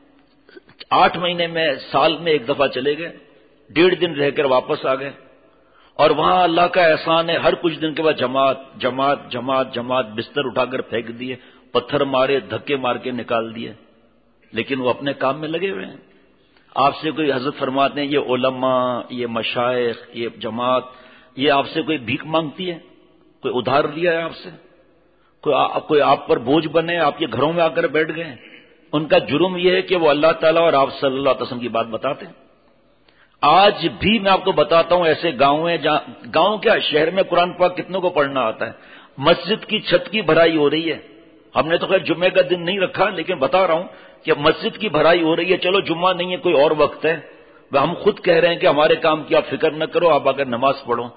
8 مہینے میں، سال میں ایک دفعہ چلے گئے، 1.5 دن رہ کر واپس آ گئے، اور وہاں اللہ کا احسان ہے، ہر کچھ دن کے بعد جماعت جماعت جماعت جماعت، بستر اٹھا کر پھینک دیے، پتھر مارے، دھکے مار کے نکال دیے، لیکن وہ اپنے کام میں لگے ہوئے ہیں۔ آپ سے کوئی حضرت فرماتے ہیں یہ علماء، یہ مشائخ، یہ جماعت، یہ آپ سے کوئی بھیک مانگتی ہے؟ کوئی ادھار لیا ہے آپ سے؟ کوئی آپ پر بوجھ بنے، آپ کے گھروں میں آ کر بیٹھ گئے؟ ان کا جرم یہ ہے کہ وہ اللہ تعالیٰ اور آپ صلی اللہ علیہ وسلم کی بات بتاتے ہیں۔ آج بھی میں آپ کو بتاتا ہوں ایسے گاؤں ہیں جہاں، گاؤں کیا شہر میں قرآن پاک کتنوں کو پڑھنا آتا ہے، مسجد کی چھت کی بھرائی ہو رہی ہے۔ ہم نے تو خیر جمعے کا دن نہیں رکھا، لیکن بتا رہا ہوں کہ مسجد کی بھرائی ہو رہی ہے، چلو جمعہ نہیں ہے کوئی اور وقت ہے، ہم خود کہہ رہے ہیں کہ ہمارے کام کی آپ فکر نہ کرو، آپ اگر نماز پڑھو۔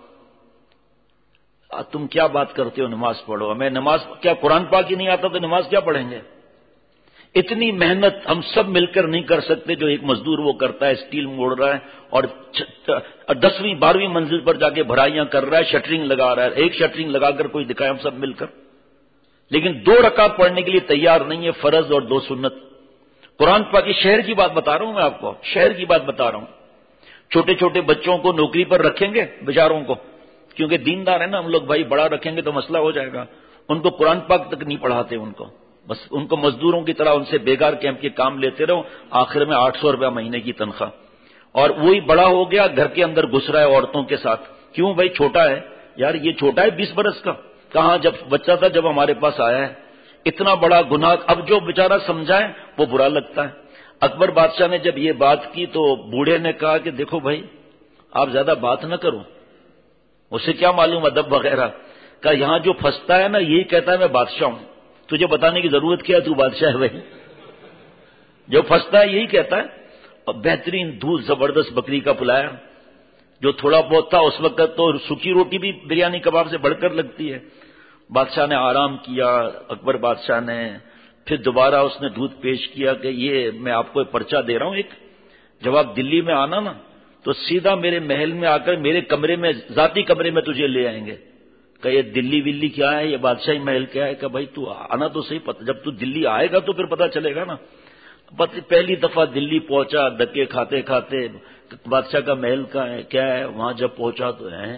تم کیا بات کرتے ہو نماز پڑھو؟ ہمیں نماز کیا قرآن پاک ہی نہیں آتا تو نماز کیا پڑھیں گے؟ اتنی محنت ہم سب مل کر نہیں کر سکتے جو ایک مزدور وہ کرتا ہے، اسٹیل موڑ رہا ہے اور 10ویں 12ویں منزل پر جا کے بھرائیاں کر رہا ہے، شٹرنگ لگا رہا ہے، ایک شٹرنگ لگا کر کوئی دکھائے ہم سب مل کر، لیکن 2 رکعت پڑھنے کے لیے تیار نہیں ہے، فرض اور 2 سنت۔ قرآن پاک کی شہر کی بات بتا رہا ہوں میں آپ کو، شہر کی بات بتا رہا ہوں۔ چھوٹے چھوٹے بچوں کو نوکری پر رکھیں گے بیچاروں کو، کیونکہ دیندار ہیں نا ہم لوگ بھائی، بڑا رکھیں گے تو مسئلہ ہو جائے گا، ان کو قرآن پاک تک نہیں پڑھاتے، ان کو بس ان کو مزدوروں کی طرح ان سے بیگار کیمپ کے کام لیتے رہو، آخر میں 800 روپیہ مہینے کی تنخواہ، اور وہی بڑا ہو گیا گھر کے اندر گھس رہا ہے عورتوں کے ساتھ۔ کیوں بھائی؟ چھوٹا ہے یار، یہ چھوٹا ہے 20 برس کا، کہاں جب بچہ تھا جب ہمارے پاس آیا ہے، اتنا بڑا گناہ۔ اب جو بیچارہ سمجھائے وہ برا لگتا ہے۔ اکبر بادشاہ نے جب یہ بات کی تو بوڑھے نے کہا کہ دیکھو بھائی آپ زیادہ بات نہ کرو، اسے کیا معلوم ادب وغیرہ، کہ یہاں جو پھنستا ہے نا یہی کہتا ہے میں بادشاہ ہوں، تجھے بتانے کی ضرورت کیا ہے تو بادشاہ ہے بھائی، جو پھنستا ہے یہی کہتا ہے۔ اور بہترین دودھ زبردست بکری کا پلایا، جو تھوڑا بہت تھا اس وقت تو سوکھی روٹی بھی بریانی کباب سے بڑھ کر لگتی ہے۔ بادشاہ نے آرام کیا، اکبر بادشاہ نے پھر دوبارہ اس نے دودھ پیش کیا کہ یہ میں آپ کو پرچہ دے رہا ہوں ایک، جب آپ دلی میں آنا نا تو سیدھا میرے محل میں آ کر میرے کمرے میں، ذاتی کمرے میں تجھے لے آئیں گے، کہ یہ دلی ولی کیا ہے، یہ بادشاہی محل کیا ہے، کہ بھائی تو آنا تو صحیح، جب تو دلی آئے گا تو پھر پتہ چلے گا نا۔ پہلی دفعہ دلی پہنچا دھکے کھاتے کھاتے، بادشاہ کا محل کا ہے کیا ہے، وہاں جب پہنچا تو ہے،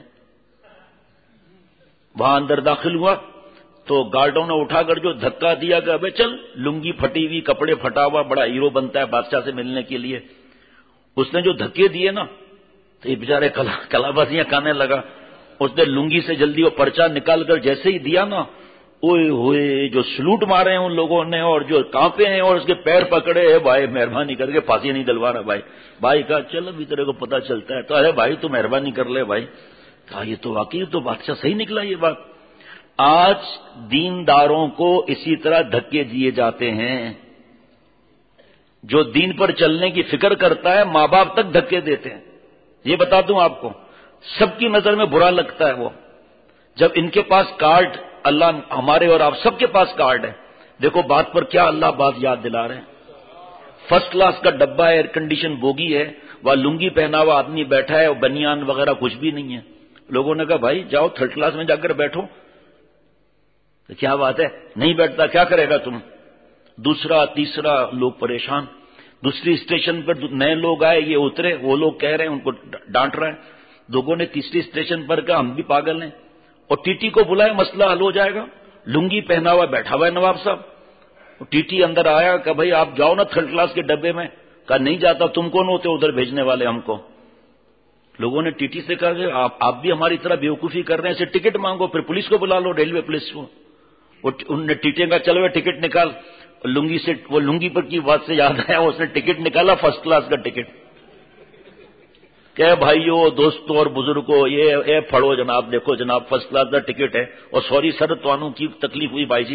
وہاں اندر داخل ہوا تو گارڈوں نے اٹھا کر جو دھکا دیا کہ ابے چل، لنگی پھٹی ہوئی، کپڑے پھٹا ہوا، بڑا ہیرو بنتا ہے بادشاہ سے ملنے کے لیے، اس نے جو دھکے دیے نا تو یہ بیچارے کلا بازیاں کھانے لگا۔ اس نے لنگی سے جلدی وہ پرچہ نکال کر جیسے ہی دیا نا، اوئے ہوئے جو سلوٹ مارے ہیں ان لوگوں نے اور جو کانپے ہیں اور اس کے پیر پکڑے، بھائی مہربانی کر کے پھانسی نہیں دلوا رہا بھائی۔ بھائی کہا چل ابھی تیرے کو پتہ چلتا ہے، تو ارے بھائی تو مہربانی کر لے بھائی۔ کہا یہ تو واقعی تو بادشاہ صحیح نکلا یہ بات۔ آج دینداروں کو اسی طرح دھکے دیے جاتے ہیں، جو دین پر چلنے کی فکر کرتا ہے ماں باپ تک دھکے دیتے ہیں۔ یہ بتا دوں آپ کو، سب کی نظر میں برا لگتا ہے وہ جب ان کے پاس کارڈ، اللہ ہمارے اور آپ سب کے پاس کارڈ ہے، دیکھو بات پر کیا اللہ بات یاد دلا رہے ہیں۔ فرسٹ کلاس کا ڈبہ ہے، ایئر کنڈیشن بوگی ہے، وہاں لنگی پہنا ہوا آدمی بیٹھا ہے اور بنیان وغیرہ کچھ بھی نہیں ہے۔ لوگوں نے کہا بھائی جاؤ 3rd کلاس میں جا کر بیٹھو، تو کیا بات ہے نہیں بیٹھتا، کیا کرے گا تم؟ دوسرا تیسرا لوگ پریشان، دوسری اسٹیشن پر نئے لوگ آئے، یہ اترے، وہ لوگ کہہ رہے ہیں، ان کو ڈانٹ رہے ہیں۔ لوگوں نے تیسری اسٹیشن پر کہا ہم بھی پاگل ہیں، اور ٹی ٹی کو بلائے مسئلہ حل ہو جائے گا۔ لنگی پہنا ہوا بیٹھا ہوا ہے نواب صاحب، ٹی ٹی اندر آیا کہ بھائی آپ جاؤ نا 3rd کلاس کے ڈبے میں، کہا نہیں جاتا، تم کون ہوتے ادھر بھیجنے والے ہم کو؟ لوگوں نے ٹی ٹی سے کہا کہ آپ بھی ہماری طرح بیوقوفی کر رہے ہیں، اسے ٹکٹ مانگو، پھر پولیس کو بلا لو، ریلوے پولیس کو۔ انہوں نے ٹی ٹی کا چلو ٹکٹ نکال، لنگی سے وہ لنگی پر کی بات سے یاد آیا، اس نے ٹکٹ نکالا 1st کلاس کا ٹکٹ، کہ بھائیو دوستوں اور بزرگوں یہ پڑھو جناب، دیکھو جناب 1st کلاس کا ٹکٹ ہے، اور سوری سر توانوں کی تکلیف ہوئی بھائی جی۔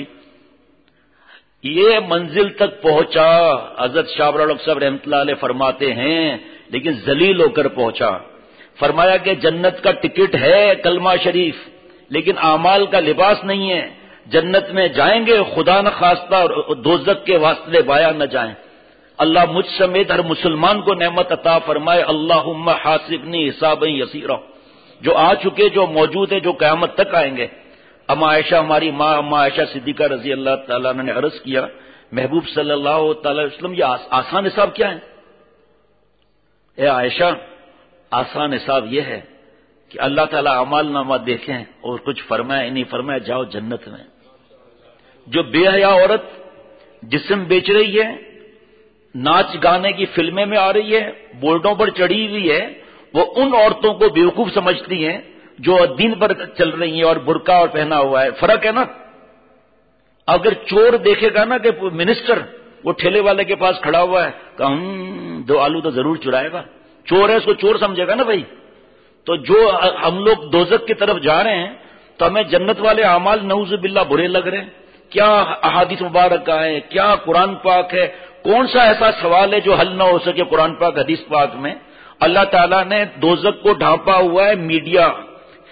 یہ منزل تک پہنچا، حضرت شاہ ابرار صاحب رحمۃ اللہ علیہ فرماتے ہیں، لیکن ذلیل ہو کر پہنچا۔ فرمایا کہ جنت کا ٹکٹ ہے کلمہ شریف، لیکن اعمال کا لباس نہیں ہے۔ جنت میں جائیں گے خدا نہ خواستہ، دوزخ کے واسطے بایا نہ جائیں۔ اللہ مجھ سمیت ہر مسلمان کو نعمت عطا فرمائے، اللہم حاسبنی حسابا یسیرا، جو آ چکے، جو موجود ہیں، جو قیامت تک آئیں گے۔ اما عائشہ ہماری ماں اما عائشہ صدیقہ رضی اللہ تعالیٰ عنہ نے عرض کیا، محبوب صلی اللہ تعالی علیہ وسلم یہ آسان حساب کیا ہے؟ اے عائشہ آسان حساب یہ ہے کہ اللہ تعالیٰ اعمال نامہ دیکھیں اور کچھ فرمائے نہیں فرمائے، جاؤ جنت میں۔ جو بے حیا عورت جسم بیچ رہی ہے، ناچ گانے کی فلمیں میں آ رہی ہے، بورڈوں پر چڑھی ہوئی ہے، وہ ان عورتوں کو بیوقوف سمجھتی ہیں جو دین پر چل رہی ہیں اور برقع اور پہنا ہوا ہے۔ فرق ہے نا۔ اگر چور دیکھے گا نا کہ منسٹر وہ ٹھیلے والے کے پاس کھڑا ہوا ہے، کہ 2 آلو تو ضرور چرائے گا، چور ہے، اس کو چور سمجھے گا نا بھائی۔ تو جو ہم لوگ دوزخ کی طرف جا رہے ہیں تو ہمیں جنت والے اعمال نعوذ باللہ برے لگ رہے ہیں۔ کیا احادیث مبارکہ ہے، کیا قرآن پاک ہے، کون سا ایسا سوال ہے جو حل نہ ہو سکے قرآن پاک حدیث پاک میں؟ اللہ تعالیٰ نے دوزخ کو ڈھانپا ہوا ہے میڈیا،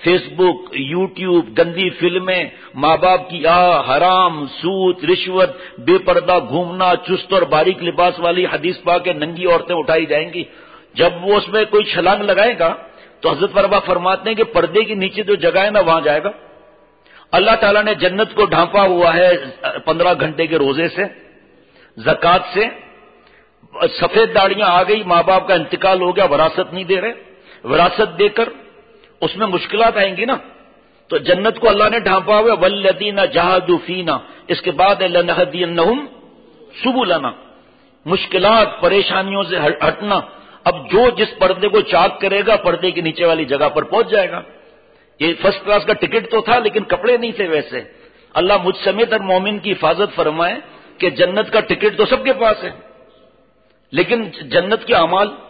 فیس بک، یوٹیوب، گندی فلمیں، ماں باپ کی حرام، سود، رشوت، بے پردہ گھومنا، چست اور باریک لباس والی حدیث پاک کے ننگی عورتیں اٹھائی جائیں گی. جب وہ اس میں کوئی چھلانگ لگائے گا تو حضرت مربع فرماتے ہیں کہ پردے کے نیچے جو جگہ ہے نا وہاں جائے گا. اللہ تعالیٰ نے جنت کو ڈھانپا ہوا ہے 15 گھنٹے کے روزے سے، زکوٰۃ سے. سفید داڑیاں آ گئی، ماں باپ کا انتقال ہو گیا، وراثت نہیں دے رہے، وراثت دے کر اس میں مشکلات آئیں گی نا. تو جنت کو اللہ نے ڈھانپا ہوا والذین جاہدوا فینا، اس کے بعد لنہدینہم سبلنا. مشکلات، پریشانیوں سے ہٹنا. اب جو جس پردے کو چاک کرے گا پردے کے نیچے والی جگہ پر پہنچ جائے گا. یہ فرسٹ کلاس کا ٹکٹ تو تھا لیکن کپڑے نہیں تھے. ویسے اللہ مجھ سمیت ہر مومن کی حفاظت فرمائے کہ جنت کا ٹکٹ تو سب کے پاس ہے، لیکن جنت کے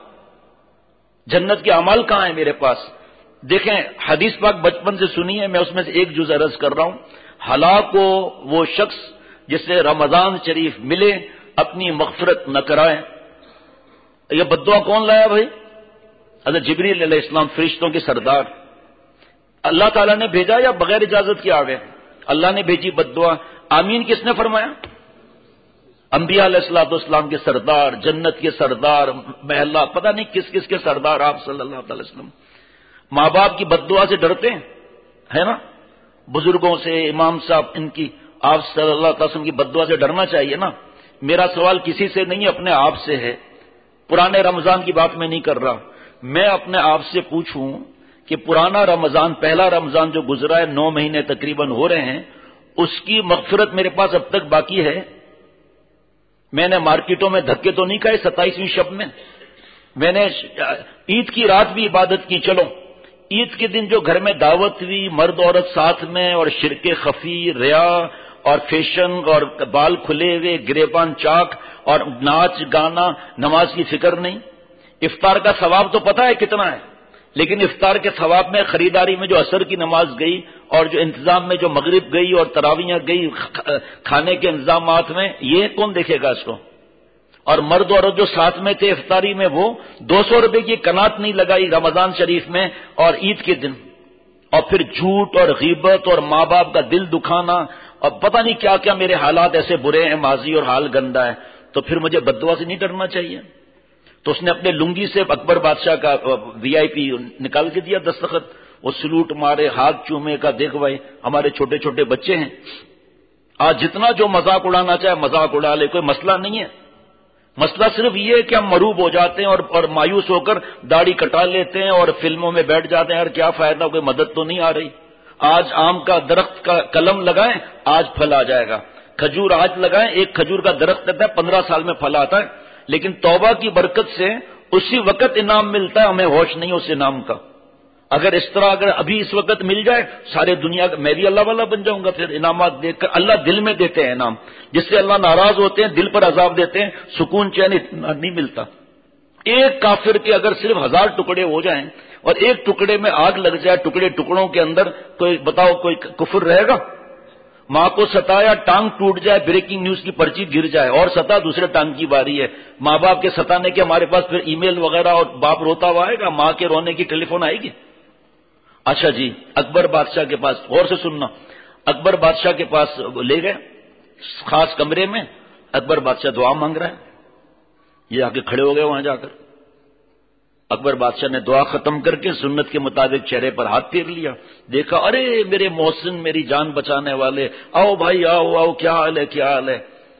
اعمال کہاں ہیں میرے پاس؟ دیکھیں حدیث پاک بچپن سے سنی ہے، میں اس میں سے ایک جز عرض کر رہا ہوں. ہلاک ہو وہ شخص جسے رمضان شریف ملے اپنی مغفرت نہ کرائے. یہ بددعا کون لایا بھائی؟ حضرت جبریل علیہ السلام، فرشتوں کے سردار. اللہ تعالیٰ نے بھیجا یا بغیر اجازت کے آ گئے؟ اللہ نے بھیجی بددعا. آمین کس نے فرمایا؟ انبیاء علیہ الصلوۃ والسلام کے سردار، جنت کے سردار، محلہ پتہ نہیں کس کس کے سردار آپ صلی اللہ علیہ وسلم. ماں باپ کی بددعا سے ڈرتے ہیں، ہے نا؟ بزرگوں سے، امام صاحب، ان کی آپ صلی اللہ علیہ وسلم کی بددعا سے ڈرنا چاہیے نا. میرا سوال کسی سے نہیں، اپنے آپ سے ہے. پرانے رمضان کی بات میں نہیں کر رہا. میں اپنے آپ سے پوچھوں کہ پرانا رمضان، پہلا رمضان جو گزرا ہے 9 مہینے تقریباً ہو رہے ہیں، اس کی مغفرت میرے پاس اب تک باقی ہے؟ میں نے مارکیٹوں میں دھکے تو نہیں کھائے 27ویں شب میں؟ میں نے عید کی رات بھی عبادت کی. چلو عید کے دن جو گھر میں دعوت ہوئی، مرد عورت ساتھ میں، اور شرک خفی، ریا اور فیشن اور بال کھلے ہوئے، گریبان چاک اور ناچ گانا، نماز کی فکر نہیں. افطار کا ثواب تو پتہ ہے کتنا ہے، لیکن افطار کے ثواب میں، خریداری میں جو عصر کی نماز گئی اور جو انتظام میں جو مغرب گئی اور تراویحیں گئی کھانے کے انتظامات میں، یہ کون دیکھے گا اس کو؟ اور مرد عورت جو ساتھ میں تھے افطاری میں، وہ 200 روپے کی کنات نہیں لگائی رمضان شریف میں اور عید کے دن. اور پھر جھوٹ اور غیبت اور ماں باپ کا دل دکھانا اور پتہ نہیں کیا کیا. میرے حالات ایسے برے ہیں، ماضی اور حال گندا ہے. تو پھر مجھے بددعا سے نہیں ڈرنا چاہیے. تو اس نے اپنے لنگی سے اکبر بادشاہ کا VIP نکال کے دیا دستخط. وہ سلوٹ مارے، ہاتھ چومے کا. دیکھ بھائی ہمارے چھوٹے چھوٹے بچے ہیں، آج جتنا جو مذاق اڑانا چاہے مذاق اڑا لے، کوئی مسئلہ نہیں ہے. مسئلہ صرف یہ ہے کہ ہم مروب ہو جاتے ہیں اور مایوس ہو کر داڑھی کٹا لیتے ہیں اور فلموں میں بیٹھ جاتے ہیں. یار کیا فائدہ، کوئی مدد تو نہیں آ رہی. آج آم کا درخت کا کلم لگائیں، آج پھل آ جائے گا. کھجور آج لگائیں، ایک کھجور کا درخت رہتا ہے 15 سال میں پھل آتا ہے. لیکن توبہ کی برکت سے اسی وقت انعام ملتا ہے، ہمیں ہوش نہیں اس انعام کا. اگر اس طرح اگر ابھی اس وقت مل جائے سارے دنیا کا، میں بھی اللہ والا بن جاؤں گا. پھر انعامات دیکھ کر اللہ دل میں دیتے ہیں انعام، جس سے اللہ ناراض ہوتے ہیں، دل پر عذاب دیتے ہیں، سکون چین اتنا نہیں ملتا. ایک کافر کے اگر صرف 1000 ٹکڑے ہو جائیں اور ایک ٹکڑے میں آگ لگ جائے، ٹکڑے ٹکڑوں کے اندر، کوئی بتاؤ کوئی کفر رہے گا؟ ماں کو ستایا، ٹانگ ٹوٹ جائے، بریکنگ نیوز کی پرچی گر جائے، اور ستا دوسرے ٹانگ کی باری ہے. ماں باپ کے ستانے کے ہمارے پاس پھر ای میل وغیرہ اور باپ روتا ہوا آئے گا، ماں کے رونے کی ٹیلی فون آئے گی. اچھا جی، اکبر بادشاہ کے پاس، غور سے سننا، اکبر بادشاہ کے پاس لے گئے خاص کمرے میں. اکبر بادشاہ دعا مانگ رہا ہے، یہ آ کے کھڑے ہو گئے وہاں جا کر. اکبر بادشاہ نے دعا ختم کر کے سنت کے مطابق چہرے پر ہاتھ پھیر لیا. دیکھا، ارے میرے محسن، میری جان بچانے والے، آؤ بھائی آؤ آؤ، کیا حال ہے کیا حال ہے.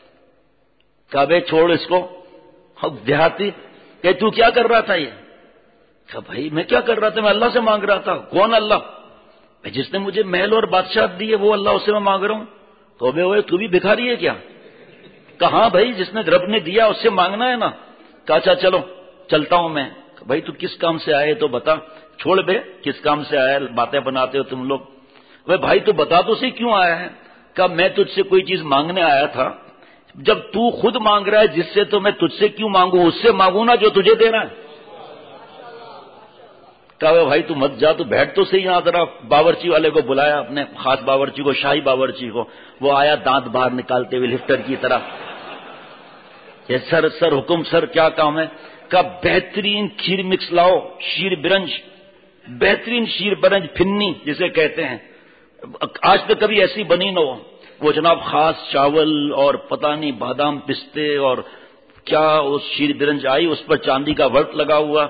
کہا بھائی چھوڑ اس کو. دیہاتی کہ تو کیا کر رہا تھا؟ یہ کہا بھائی میں کیا کر رہا تھا، میں اللہ سے مانگ رہا تھا. کون اللہ؟ جس نے مجھے محل اور بادشاہ دی ہے وہ اللہ، اسے میں مانگ رہا ہوں. توبے ہوئے، تو بھی بھکاری ہے کیا؟ کہاں بھائی، جس نے رب نے دیا اس سے مانگنا ہے نا. کہا اچھا چلو چلتا ہوں میں. بھائی تو کس کام سے آئے تو بتا. چھوڑ بے، کس کام سے آیا، باتیں بناتے ہو تم لوگ. بھائی تو بتا تو صحیح کیوں آیا ہے. کہا میں تجھ سے کوئی چیز مانگنے آیا تھا. جب تو خود مانگ رہا ہے جس سے، تو میں تجھ سے کیوں مانگوں، اس سے مانگوں نا جو تجھے دے رہا ہے. کہا بھائی تو مت جا، تو بیٹھ تو صحیح. یہاں ذرا باورچی والے کو بلایا، اپنے خاص باورچی کو، شاہی باورچی کو. وہ آیا دانت باہر نکالتے ہوئے لفٹر کی طرح. یہ سر حکم سر کیا کام ہے؟ کا بہترین کھیر مکس لاؤ، شیر برنج. بہترین شیر برنج پھنی جسے کہتے ہیں، آج تک کبھی ایسی بنی نہ ہو. وہ جناب خاص چاول اور پتہ نہیں بادام پستے اور کیا اس شیر برنج آئی، اس پر چاندی کا ورق لگا ہوا.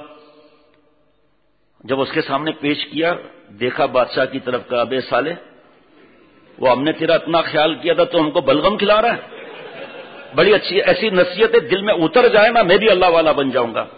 جب اس کے سامنے پیش کیا، دیکھا بادشاہ کی طرف کا، ابے سالے وہ ہم نے تیرا اتنا خیال کیا تھا تو ہم کو بلغم کھلا رہا ہے. بڑی اچھی ایسی نصیحتیں دل میں اتر جائے نا، میں بھی اللہ والا بن جاؤں گا.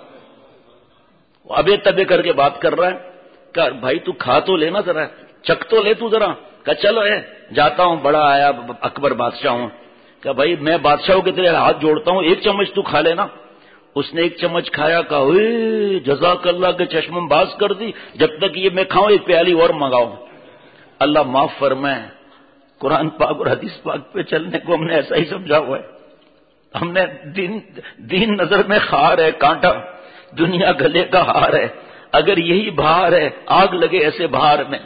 ابے تبے کر کے بات کر رہا ہے. کہ بھائی تو کھا تو لینا ذرا، چک تو لے تو ذرا. کہ چلو جاتا ہوں، بڑا آیا اکبر بادشاہ ہوں. کہ بھائی میں بادشاہوں کے تیرے ہاتھ جوڑتا ہوں، ایک چمچ تو کھا لینا. اس نے ایک چمچ کھایا. کہا جزاک اللہ کے چشم باز کر دی، جب تک یہ میں کھاؤں ایک پیالی اور منگاؤ. اللہ معاف فرمائے، قرآن پاک اور حدیث پاک پہ چلنے کو ہم نے ایسا ہی سمجھا ہوا ہے. ہم نے دین نظر میں خار ہے، کانٹا، دنیا گلے کا ہار ہے. اگر یہی بہار ہے، آگ لگے ایسے بہار میں.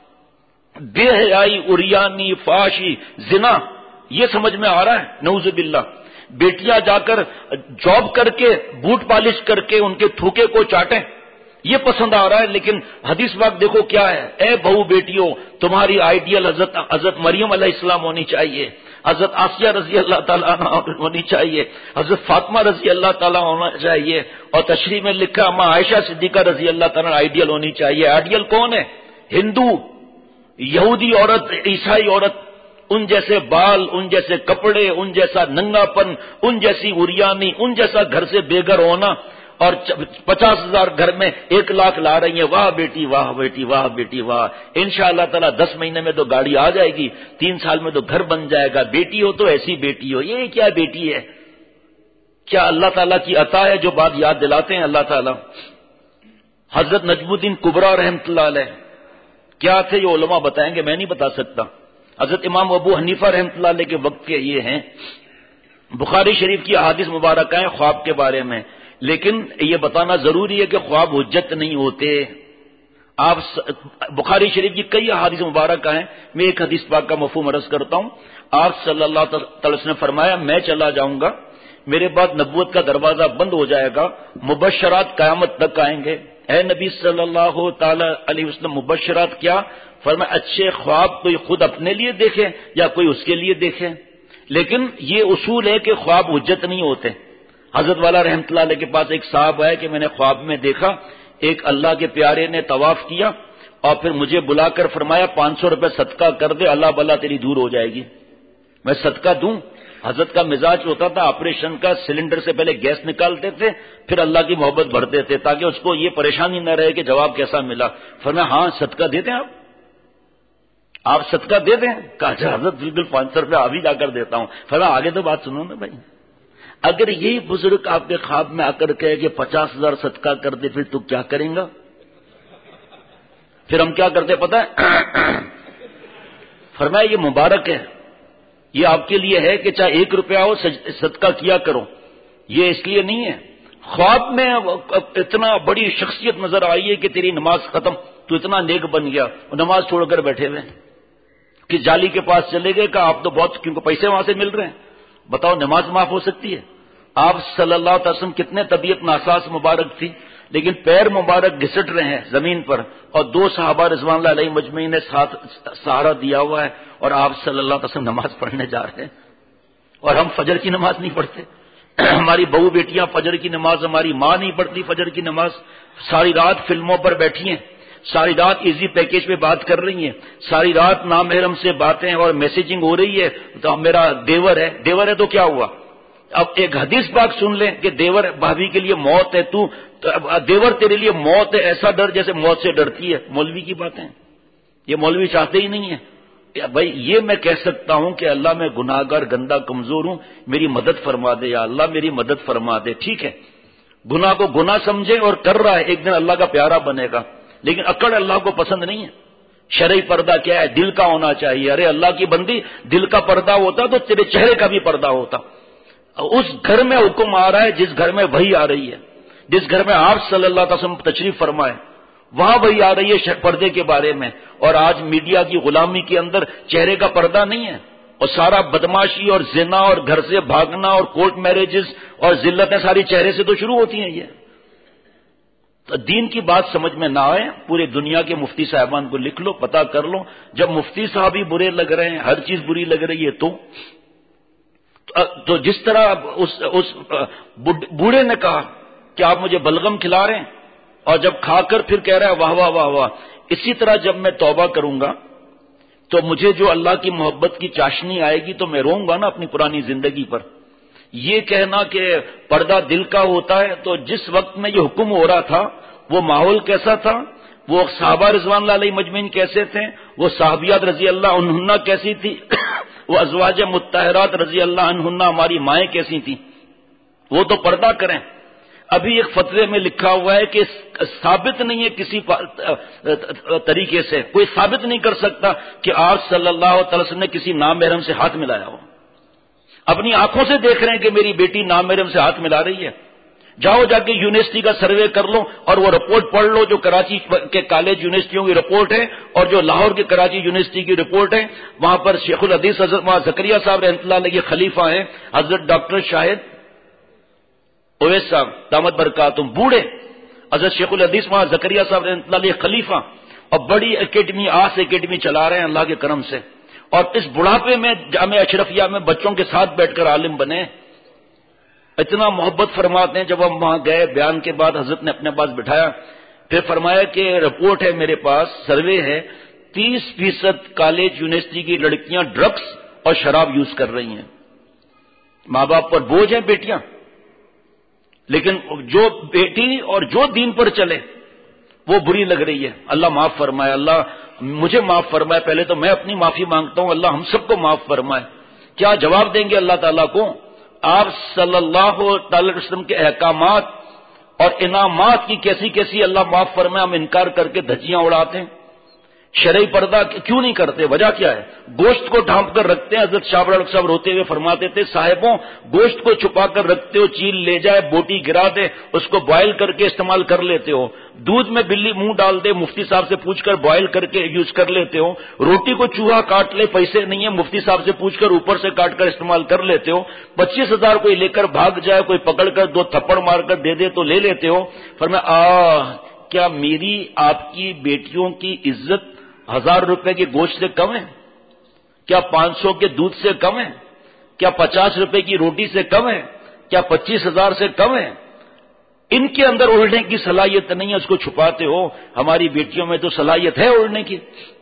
بے حیائی، اریانی، فحاشی، زنا، یہ سمجھ میں آ رہا ہے. نعوذ باللہ. بیٹیاں جا کر جاب کر کے بوٹ پالش کر کے ان کے تھوکے کو چاٹیں، یہ پسند آ رہا ہے. لیکن حدیث پاک دیکھو کیا ہے. اے بہو بیٹیوں، تمہاری آئیڈیل حضرت مریم علیہ السلام ہونی چاہیے، حضرت آسیہ رضی اللہ تعالیٰ عنہ ہونی چاہیے، حضرت فاطمہ رضی اللہ تعالیٰ ہونا چاہیے. اور تشریح میں لکھا ماں عائشہ صدیقہ رضی اللہ تعالیٰ آئیڈیل ہونی چاہیے. آئیڈیل کون ہے؟ ہندو، یہودی عورت، عیسائی عورت. ان جیسے بال، ان جیسے کپڑے، ان جیسا ننگا پن، ان جیسی اریانی، ان جیسا گھر سے بے گھر ہونا. اور 50,000 گھر میں 1 لاکھ لا رہی ہیں. واہ بیٹی، واہ بیٹی، واہ بیٹی، واہ. انشاءاللہ تعالیٰ 10 مہینے میں تو گاڑی آ جائے گی، 3 سال میں تو گھر بن جائے گا. بیٹی ہو تو ایسی بیٹی ہو. یہ کیا بیٹی ہے؟ کیا اللہ تعالیٰ کی عطا ہے جو بات یاد دلاتے ہیں اللہ تعالیٰ. حضرت نجم الدین کبریٰ رحمۃ اللہ علیہ کیا تھے یہ علماء بتائیں گے، میں نہیں بتا سکتا. حضرت امام ابو حنیفہ رحمۃ اللہ علیہ کے وقت کے یہ ہیں. بخاری شریف کی احادیث مبارکہ ہیں خواب کے بارے میں، لیکن یہ بتانا ضروری ہے کہ خواب حجت نہیں ہوتے. آپ بخاری شریف کی کئی احادیث مبارکہ ہیں، میں ایک حدیث پاک کا مفہوم عرض کرتا ہوں. آپ صلی اللہ تعالی وسلم نے فرمایا میں چلا جاؤں گا، میرے بعد نبوت کا دروازہ بند ہو جائے گا، مبشرات قیامت تک آئیں گے. اے نبی صلی اللہ تعالی علیہ وسلم مبشرات کیا؟ فرمایا اچھے خواب کوئی خود اپنے لیے دیکھے یا کوئی اس کے لیے دیکھے، لیکن یہ اصول ہے کہ خواب حجت نہیں ہوتے. حضرت والا رحمۃ اللہ علیہ کے پاس ایک صاحب ہے کہ میں نے خواب میں دیکھا ایک اللہ کے پیارے نے طواف کیا اور پھر مجھے بلا کر فرمایا 500 روپے صدقہ کر دے، اللہ بلا تیری دور ہو جائے گی. میں صدقہ دوں؟ حضرت کا مزاج ہوتا تھا آپریشن کا، سلنڈر سے پہلے گیس نکالتے تھے پھر اللہ کی محبت بھرتے تھے تاکہ اس کو یہ پریشانی نہ رہے کہ جواب کیسا ملا. فرمایا ہاں صدقہ دے دیں آپ صدقہ دے دیں. کہا حضرت بالکل 500 روپے ابھی جا کر دیتا ہوں. فرمایا آگے تو بات سنو نا بھائی، اگر یہی بزرگ آپ کے خواب میں آ کر کہے کہ 50,000 صدقہ کر دے پھر تو کیا کریں گا؟ پھر ہم کیا کرتے پتہ ہے؟ فرمایا یہ مبارک ہے، یہ آپ کے لیے ہے کہ چاہے 1 روپیہ ہو صدقہ کیا کرو. یہ اس لیے نہیں ہے خواب میں اتنا بڑی شخصیت نظر آئی ہے کہ تیری نماز ختم، تو اتنا نیک بن گیا اور نماز چھوڑ کر بیٹھے ہوئے کہ جالی کے پاس چلے گئے. کہا آپ تو بہت کیونکہ پیسے وہاں سے مل رہے ہیں، بتاؤ نماز معاف ہو سکتی ہے؟ آپ صلی اللہ علیہ وسلم کتنے طبیعت ناساز مبارک تھی، لیکن پیر مبارک گھسٹ رہے ہیں زمین پر اور 2 صحابہ رضوان اللہ علیہ مجمعین نے ساتھ سہارا دیا ہوا ہے اور آپ صلی اللہ علیہ وسلم نماز پڑھنے جا رہے ہیں اور ہم فجر کی نماز نہیں پڑھتے. ہماری بہو بیٹیاں فجر کی نماز، ہماری ماں نہیں پڑھتی فجر کی نماز، ساری رات فلموں پر بیٹھی ہیں، ساری رات ایزی پیکیج پہ بات کر رہی ہیں، ساری رات نامحرم سے باتیں اور میسیجنگ ہو رہی ہے. تو میرا دیور ہے، دیور ہے تو کیا ہوا؟ اب ایک حدیث پاک سن لیں کہ دیور بھابھی کے لیے موت ہے، تو دیور تیرے لیے موت ہے، ایسا ڈر جیسے موت سے ڈرتی ہے. مولوی کی باتیں، یہ مولوی چاہتے ہی نہیں ہے. بھائی یہ میں کہہ سکتا ہوں کہ اللہ میں گناہگار گندا کمزور ہوں، میری مدد فرما دے یا اللہ میری مدد فرما دے. ٹھیک ہے، گناہ کو گناہ سمجھے اور کر رہا ہے، ایک دن اللہ کا پیارا بنے گا، لیکن اکڑ اللہ کو پسند نہیں ہے. شرعی پردہ کیا ہے؟ دل کا ہونا چاہیے. ارے اللہ کی بندی، دل کا پردہ ہوتا تو تیرے چہرے کا بھی پردہ ہوتا. اس گھر میں حکم آ رہا ہے جس گھر میں وحی آ رہی ہے، جس گھر میں آپ صلی اللہ علیہ وسلم تشریف فرمائے وہاں وحی آ رہی ہے پردے کے بارے میں. اور آج میڈیا کی غلامی کے اندر چہرے کا پردہ نہیں ہے اور سارا بدماشی اور زنا اور گھر سے بھاگنا اور کورٹ میرجز اور ذلتیں ساری چہرے سے تو شروع ہوتی ہیں. یہ دین کی بات سمجھ میں نہ آئے پورے دنیا کے مفتی صاحبان کو لکھ لو، پتہ کر لو، جب مفتی صاحب ہی برے لگ رہے ہیں، ہر چیز بری لگ رہی ہے تو جس طرح اس بوڑھے نے کہا کہ آپ مجھے بلغم کھلا رہے ہیں اور جب کھا کر پھر کہہ رہا ہے واہ واہ واہ واہ، اسی طرح جب میں توبہ کروں گا تو مجھے جو اللہ کی محبت کی چاشنی آئے گی تو میں روؤں گا نا اپنی پرانی زندگی پر۔ یہ کہنا کہ پردہ دل کا ہوتا ہے، تو جس وقت میں یہ حکم ہو رہا تھا وہ ماحول کیسا تھا، وہ صحابہ رضوان اللہ علیہ مجمعین کیسے تھے، وہ صحابیات رضی اللہ عنہن کیسی تھی، وہ ازواج مطہرات رضی اللہ عنہن ہماری مائیں کیسی تھیں، وہ تو پردہ کریں۔ ابھی ایک فتوے میں لکھا ہوا ہے کہ ثابت نہیں ہے کسی طریقے سے، کوئی ثابت نہیں کر سکتا کہ آپ صلی اللہ تعالی وسلم نے کسی نامحرم سے ہاتھ ملایا ہو۔ اپنی آنکھوں سے دیکھ رہے ہیں کہ میری بیٹی نامحرم سے ہاتھ ملا رہی ہے، جاؤ جا کے یونیورسٹی کا سروے کر لو اور وہ رپورٹ پڑھ لو جو کراچی کے کالج یونیورسٹیوں کی رپورٹ ہے اور جو لاہور کے کراچی یونیورسٹی کی رپورٹ ہے، وہاں پر شیخ الحدیث حضرت مولانا زکریا صاحب رحمۃ اللہ علیہ کے خلیفہ ہیں حضرت ڈاکٹر شاہد اویس صاحب دامت برکاتہم، بوڑھے حضرت شیخ الحدیث مولانا زکریا صاحب رحمۃ اللہ علیہ خلیفہ، اور بڑی اکیڈمی آس اکیڈمی چلا رہے ہیں اللہ کے کرم سے، اور اس بڑھاپے میں جامعہ اشرفیہ میں بچوں کے ساتھ بیٹھ کر عالم بنے، اتنا محبت فرماتے ہیں۔ جب ہم وہاں گئے بیان کے بعد حضرت نے اپنے پاس بٹھایا، پھر فرمایا کہ رپورٹ ہے میرے پاس، سروے ہے، 30% کالج یونیورسٹی کی لڑکیاں ڈرگس اور شراب یوز کر رہی ہیں۔ ماں باپ پر بوجھ ہیں بیٹیاں، لیکن جو بیٹی اور جو دین پر چلے وہ بری لگ رہی ہے۔ اللہ معاف فرمائے، اللہ مجھے معاف فرمائے، پہلے تو میں اپنی معافی مانگتا ہوں، اللہ ہم سب کو معاف فرمائے۔ کیا جواب دیں گے اللہ تعالیٰ کو؟ آپ صلی اللہ تعالی وسلم کے احکامات اور انعامات کی کیسی کیسی اللہ معاف فرمائے ہم انکار کر کے دھجیاں اڑاتے ہیں۔ شرعی پردہ کیوں نہیں کرتے؟ وجہ کیا ہے؟ گوشت کو ڈھانپ کر رکھتے ہیں۔ حضرت شاہ بڑا صاحب روتے ہوئے فرماتے تھے، صاحبوں گوشت کو چھپا کر رکھتے ہو، چیل لے جائے بوٹی گرا دے اس کو بوائل کر کے استعمال کر لیتے ہو، دودھ میں بلی منہ ڈال دے مفتی صاحب سے پوچھ کر بوائل کر کے یوز کر لیتے ہو، روٹی کو چوہا کاٹ لے پیسے نہیں ہے مفتی صاحب سے پوچھ کر اوپر سے کاٹ کر استعمال کر لیتے ہو، 25,000 کوئی لے کر بھاگ جائے، کوئی پکڑ کر 2 تھپڑ مار کر دے دے تو لے لیتے ہو۔ فرمایا کیا میری آپ کی بیٹیوں کی عزت 1000 روپے کے گوشت سے کم ہے؟ کیا 500 کے دودھ سے کم ہے؟ کیا 50 روپے کی روٹی سے کم ہے؟ کیا 25,000 سے کم ہے؟ ان کے اندر اڑنے کی صلاحیت نہیں ہے، اس کو چھپاتے ہو۔ ہماری بیٹیوں میں تو صلاحیت ہے اڑنے کی۔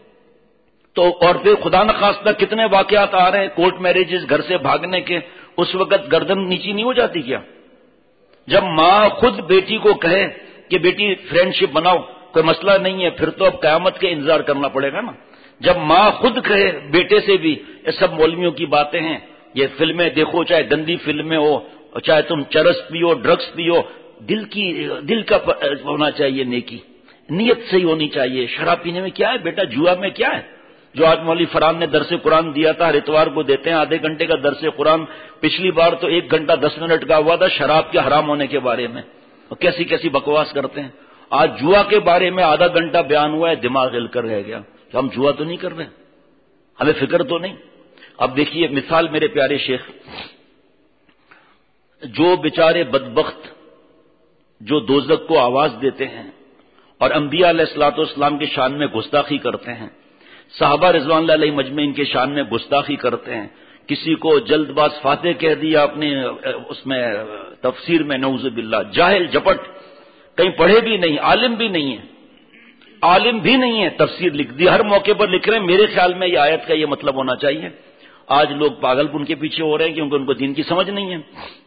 تو اور پھر خدا نخواستہ کتنے واقعات آ رہے ہیں کورٹ میرجز، گھر سے بھاگنے کے، اس وقت گردن نیچی نہیں ہو جاتی کیا؟ جب ماں خود بیٹی کو کہے کہ بیٹی فرینڈ شپ بناؤ، کوئی مسئلہ نہیں ہے، پھر تو اب قیامت کے انتظار کرنا پڑے گا نا۔ جب ماں خود کہے بیٹے سے بھی، یہ سب مولویوں کی باتیں ہیں، یہ فلمیں دیکھو، چاہے گندی فلمیں ہو، چاہے تم چرس پیو، ڈرگس پیو، دل کا ہونا چاہیے، نیکی نیت صحیح ہونی چاہیے۔ شراب پینے میں کیا ہے بیٹا، جوا میں کیا ہے؟ جو آج مولوی فرحان نے درس قرآن دیا تھا، ہر اتوار کو دیتے ہیں آدھے گھنٹے کا درس قرآن، پچھلی بار تو 1 گھنٹہ 10 منٹ کا ہوا تھا شراب کے حرام ہونے کے بارے میں، کیسی کیسی بکواس کرتے ہیں۔ آج جوا کے بارے میں آدھا گھنٹہ بیان ہوا ہے، دماغ ہل کر رہ گیا کہ ہم جوا تو نہیں کر رہے، ہمیں فکر تو نہیں۔ اب دیکھیے مثال میرے پیارے شیخ، جو بیچارے بدبخت جو دوزخ کو آواز دیتے ہیں اور انبیاء علیہ الصلوۃ والسلام کے شان میں گستاخی کرتے ہیں، صحابہ رضوان اللہ علیہ مجمعین کے شان میں گستاخی کرتے ہیں، کسی کو جلد باز فاتح کہہ دیا اپنے اس میں تفسیر میں، نعوذ باللہ، جاہل جپٹ، کہیں پڑھے بھی نہیں، عالم بھی نہیں ہے، عالم بھی نہیں ہے، تفسیر لکھ دی، ہر موقع پر لکھ رہے ہیں میرے خیال میں یہ آیت کا یہ مطلب ہونا چاہیے۔ آج لوگ پاگل پن کے پیچھے ہو رہے ہیں کیونکہ ان کو دین کی سمجھ نہیں ہے۔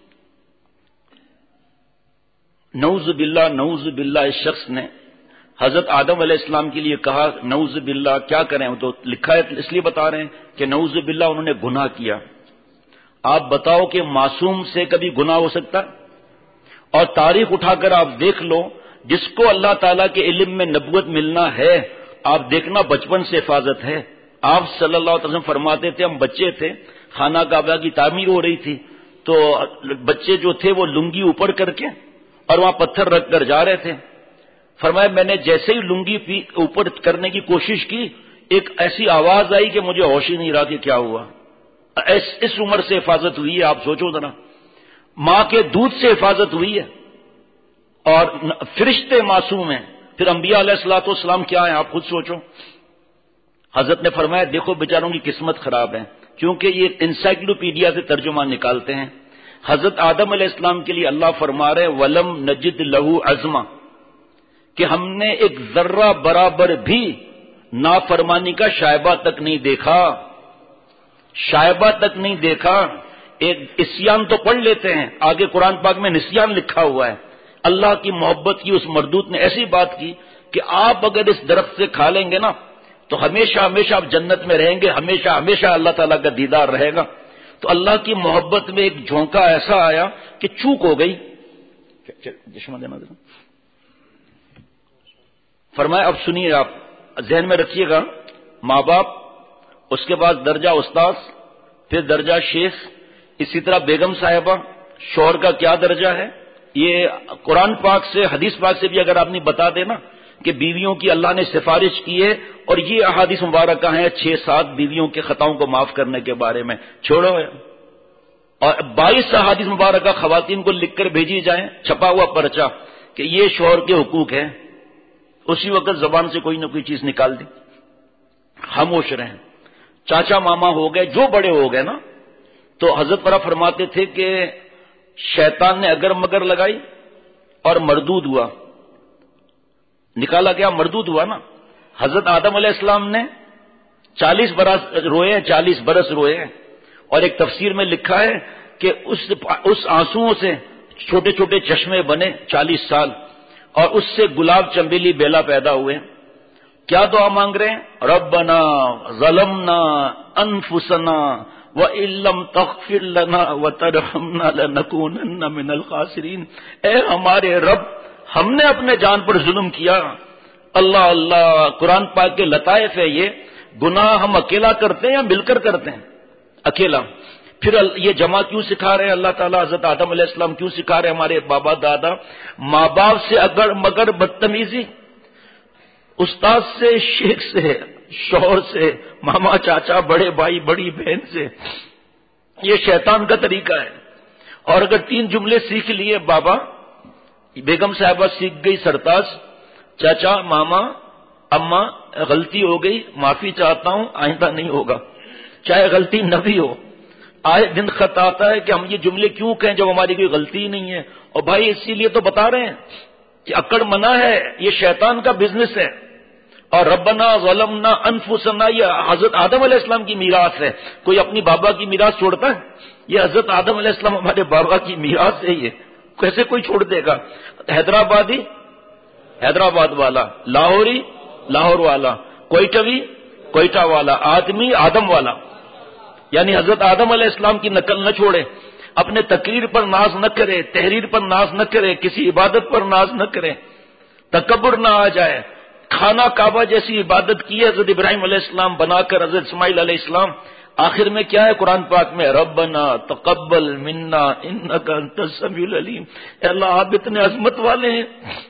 نعوذ باللہ نعوذ باللہ، اس شخص نے حضرت آدم علیہ السلام کے لیے کہا نعوذ باللہ، کیا کریں، وہ تو لکھا ہے اس لیے بتا رہے ہیں کہ نعوذ باللہ انہوں نے گناہ کیا۔ آپ بتاؤ کہ معصوم سے کبھی گناہ ہو سکتا؟ اور تاریخ اٹھا کر آپ دیکھ لو، جس کو اللہ تعالیٰ کے علم میں نبوت ملنا ہے، آپ دیکھنا بچپن سے حفاظت ہے۔ آپ صلی اللہ علیہ وسلم فرماتے تھے، ہم بچے تھے، خانہ کعبہ کی تعمیر ہو رہی تھی، تو بچے جو تھے وہ لنگی اوپر کر کے اور وہاں پتھر رکھ کر جا رہے تھے، فرمایا میں نے جیسے ہی لنگی اوپر کرنے کی کوشش کی، ایک ایسی آواز آئی کہ مجھے ہوش ہی نہیں رہا کہ کیا ہوا۔ اس عمر سے حفاظت ہوئی ہے، آپ سوچو ذرا، ماں کے دودھ سے حفاظت ہوئی ہے، اور فرشتے معصوم ہیں، پھر انبیاء علیہ الصلوۃ والسلام کیا ہیں آپ خود سوچو۔ حضرت نے فرمایا دیکھو بیچاروں کی قسمت خراب ہے، کیونکہ یہ انسائکلوپیڈیا سے ترجمہ نکالتے ہیں۔ حضرت آدم علیہ السلام کے لیے اللہ فرما رہے ولم نجد لہو عزما، کہ ہم نے ایک ذرہ برابر بھی نافرمانی کا شائبہ تک نہیں دیکھا، شائبہ تک نہیں دیکھا۔ ایک عصیان تو پڑھ لیتے ہیں، آگے قرآن پاک میں نسیان لکھا ہوا ہے۔ اللہ کی محبت کی اس مردود نے ایسی بات کی کہ آپ اگر اس درخت سے کھا لیں گے نا تو ہمیشہ ہمیشہ آپ جنت میں رہیں گے، ہمیشہ ہمیشہ اللہ تعالیٰ کا دیدار رہے گا۔ تو اللہ کی محبت میں ایک جھونکا ایسا آیا کہ چوک ہو گئی۔ فرمایا اب سنیے، آپ ذہن میں رکھیے گا، ماں باپ، اس کے بعد درجہ استاذ، پھر درجہ شیخ، اسی طرح بیگم صاحبہ، شوہر کا کیا درجہ ہے، یہ قرآن پاک سے حدیث پاک سے بھی اگر آپ نے بتا دینا کہ بیویوں کی اللہ نے سفارش کی ہے، اور یہ احادیث مبارکہ ہیں 6-7 بیویوں کے خطاؤں کو معاف کرنے کے بارے میں، چھوڑو ہے، اور 22 احادیث مبارکہ خواتین کو لکھ کر بھیجی جائیں، چھپا ہوا پرچہ کہ یہ شوہر کے حقوق ہیں، اسی وقت زبان سے کوئی نہ کوئی چیز نکال دی، خاموش رہیں۔ چاچا ماما ہو گئے، جو بڑے ہو گئے نا، تو حضرت پرا فرماتے تھے کہ شیطان نے اگر مگر لگائی اور مردود ہوا، نکالا گیا مردود ہوا نا۔ حضرت آدم علیہ السلام نے 40 برس روئے ہیں، 40 برس روئے ہیں، اور ایک تفسیر میں لکھا ہے کہ اس آنسوؤں سے چھوٹے چھوٹے چشمے بنے 40 سال، اور اس سے گلاب چنبیلی بیلا پیدا ہوئے۔ کیا دعا مانگ رہے ہیں؟ ربنا ظلمنا انفسنا وَإِن لَّمْ تَغْفِرْ لَنَا وَتَرْحَمْنَا لَنَكُونَنَّ مِنَ الْخَاسِرِينَ، اے ہمارے رب، ہم نے اپنے جان پر ظلم کیا۔ اللہ اللہ، قرآن پاک کے لطائف ہے یہ۔ گناہ ہم اکیلا کرتے ہیں یا مل کر کرتے ہیں؟ اکیلا۔ پھر یہ جمع کیوں سکھا رہے ہیں اللہ تعالیٰ؟ حضرت آدم علیہ السلام کیوں سکھا رہے ہیں ہمارے بابا دادا؟ ماں باپ سے اگر مگر بدتمیزی، استاد سے، شیخ سے، شوہر سے، ماما چاچا، بڑے بھائی بڑی بہن سے، یہ شیطان کا طریقہ ہے۔ اور اگر 3 جملے سیکھ لیے بابا، بیگم صاحبہ سیکھ گئی سرتاج، چاچا ماما اماں غلطی ہو گئی، معافی چاہتا ہوں، آئندہ نہیں ہوگا، چاہے غلطی نہ بھی ہو۔ آئے دن خط آتا ہے کہ ہم یہ جملے کیوں کہیں جب ہماری کوئی غلطی ہی نہیں ہے؟ اور بھائی اسی لیے تو بتا رہے ہیں کہ اکڑ منع ہے، یہ شیطان کا بزنس ہے۔ اور ربنا ظلمنا انفسنا، یہ حضرت آدم علیہ السلام کی میراث ہے۔ کوئی اپنی بابا کی میراث چھوڑتا ہے؟ یہ حضرت آدم علیہ السلام ہمارے بابا کی میراث ہے، یہ کیسے کوئی چھوڑ دے گا؟ حیدرآبادی حیدرآباد والا، لاہوری لاہور والا، کوئٹوی کوئٹہ والا، آدمی آدم والا، یعنی حضرت آدم علیہ السلام کی نقل نہ چھوڑے، اپنے تقریر پر ناز نہ کرے، تحریر پر ناز نہ کرے، کسی عبادت پر ناز نہ کرے، تکبر نہ آ جائے۔ کھانا کعبہ جیسی عبادت کی ہے حضرت ابراہیم علیہ السلام بنا کر، حضرت اسماعیل علیہ السلام، آخر میں کیا ہے قرآن پاک میں؟ ربنا تقبل منا انک انت السمیع العلیم۔ اے اللہ آپ اتنے عظمت والے ہیں،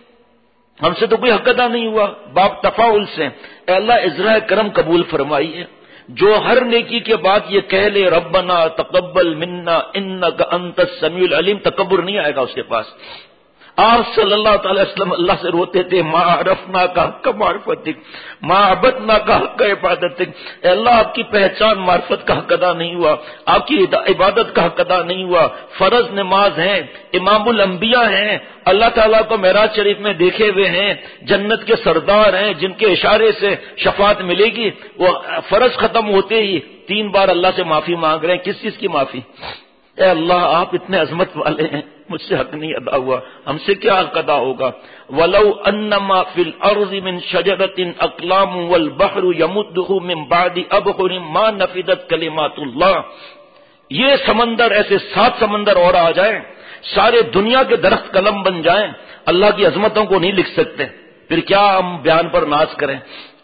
ہم سے تو کوئی حق ادا نہیں ہوا، باب تفاعل سے۔ اے اللہ اجرائے کرم قبول فرمائیے، جو ہر نیکی کے بعد یہ کہہ لے ربنا تقبل منا انک انت السمیع العلیم، تکبر نہیں آئے گا اس کے پاس۔ آپ صلی اللہ تعالی وسلم اللہ سے روتے تھے، ما عرفنا کا حق معرفتک، ما عبدنا کا حق عبادتک۔ اے اللہ آپ کی پہچان معرفت کا حق ادا نہیں ہوا، آپ کی عبادت کا حق ادا نہیں ہوا۔ فرض نماز ہیں، امام الانبیاء ہیں، اللہ تعالیٰ کو معراج شریف میں دیکھے ہوئے ہیں، جنت کے سردار ہیں جن کے اشارے سے شفاعت ملے گی، وہ فرض ختم ہوتے ہی 3 بار اللہ سے معافی مانگ رہے ہیں۔ کس چیز کی معافی؟ اے اللہ آپ اتنے عظمت والے ہیں، مجھ سے حق نہیں ادا ہوا، ہم سے کیا حق ادا ہوگا؟ وَلَوْ أَنَّمَا فِي الْأَرْضِ مِنْ شَجَرَةٍ أَقْلَامٌ وَالْبَحْرُ يَمُدُّهُ مِنْ بَعْدِ أَبْحُرٍ مَا نَفِدَتْ كَلِمَاتُ اللَّهِ۔ یہ سمندر، ایسے 7 سمندر اور آ جائیں، سارے دنیا کے درخت قلم بن جائیں، اللہ کی عظمتوں کو نہیں لکھ سکتے، پھر کیا ہم بیان پر ناز کریں؟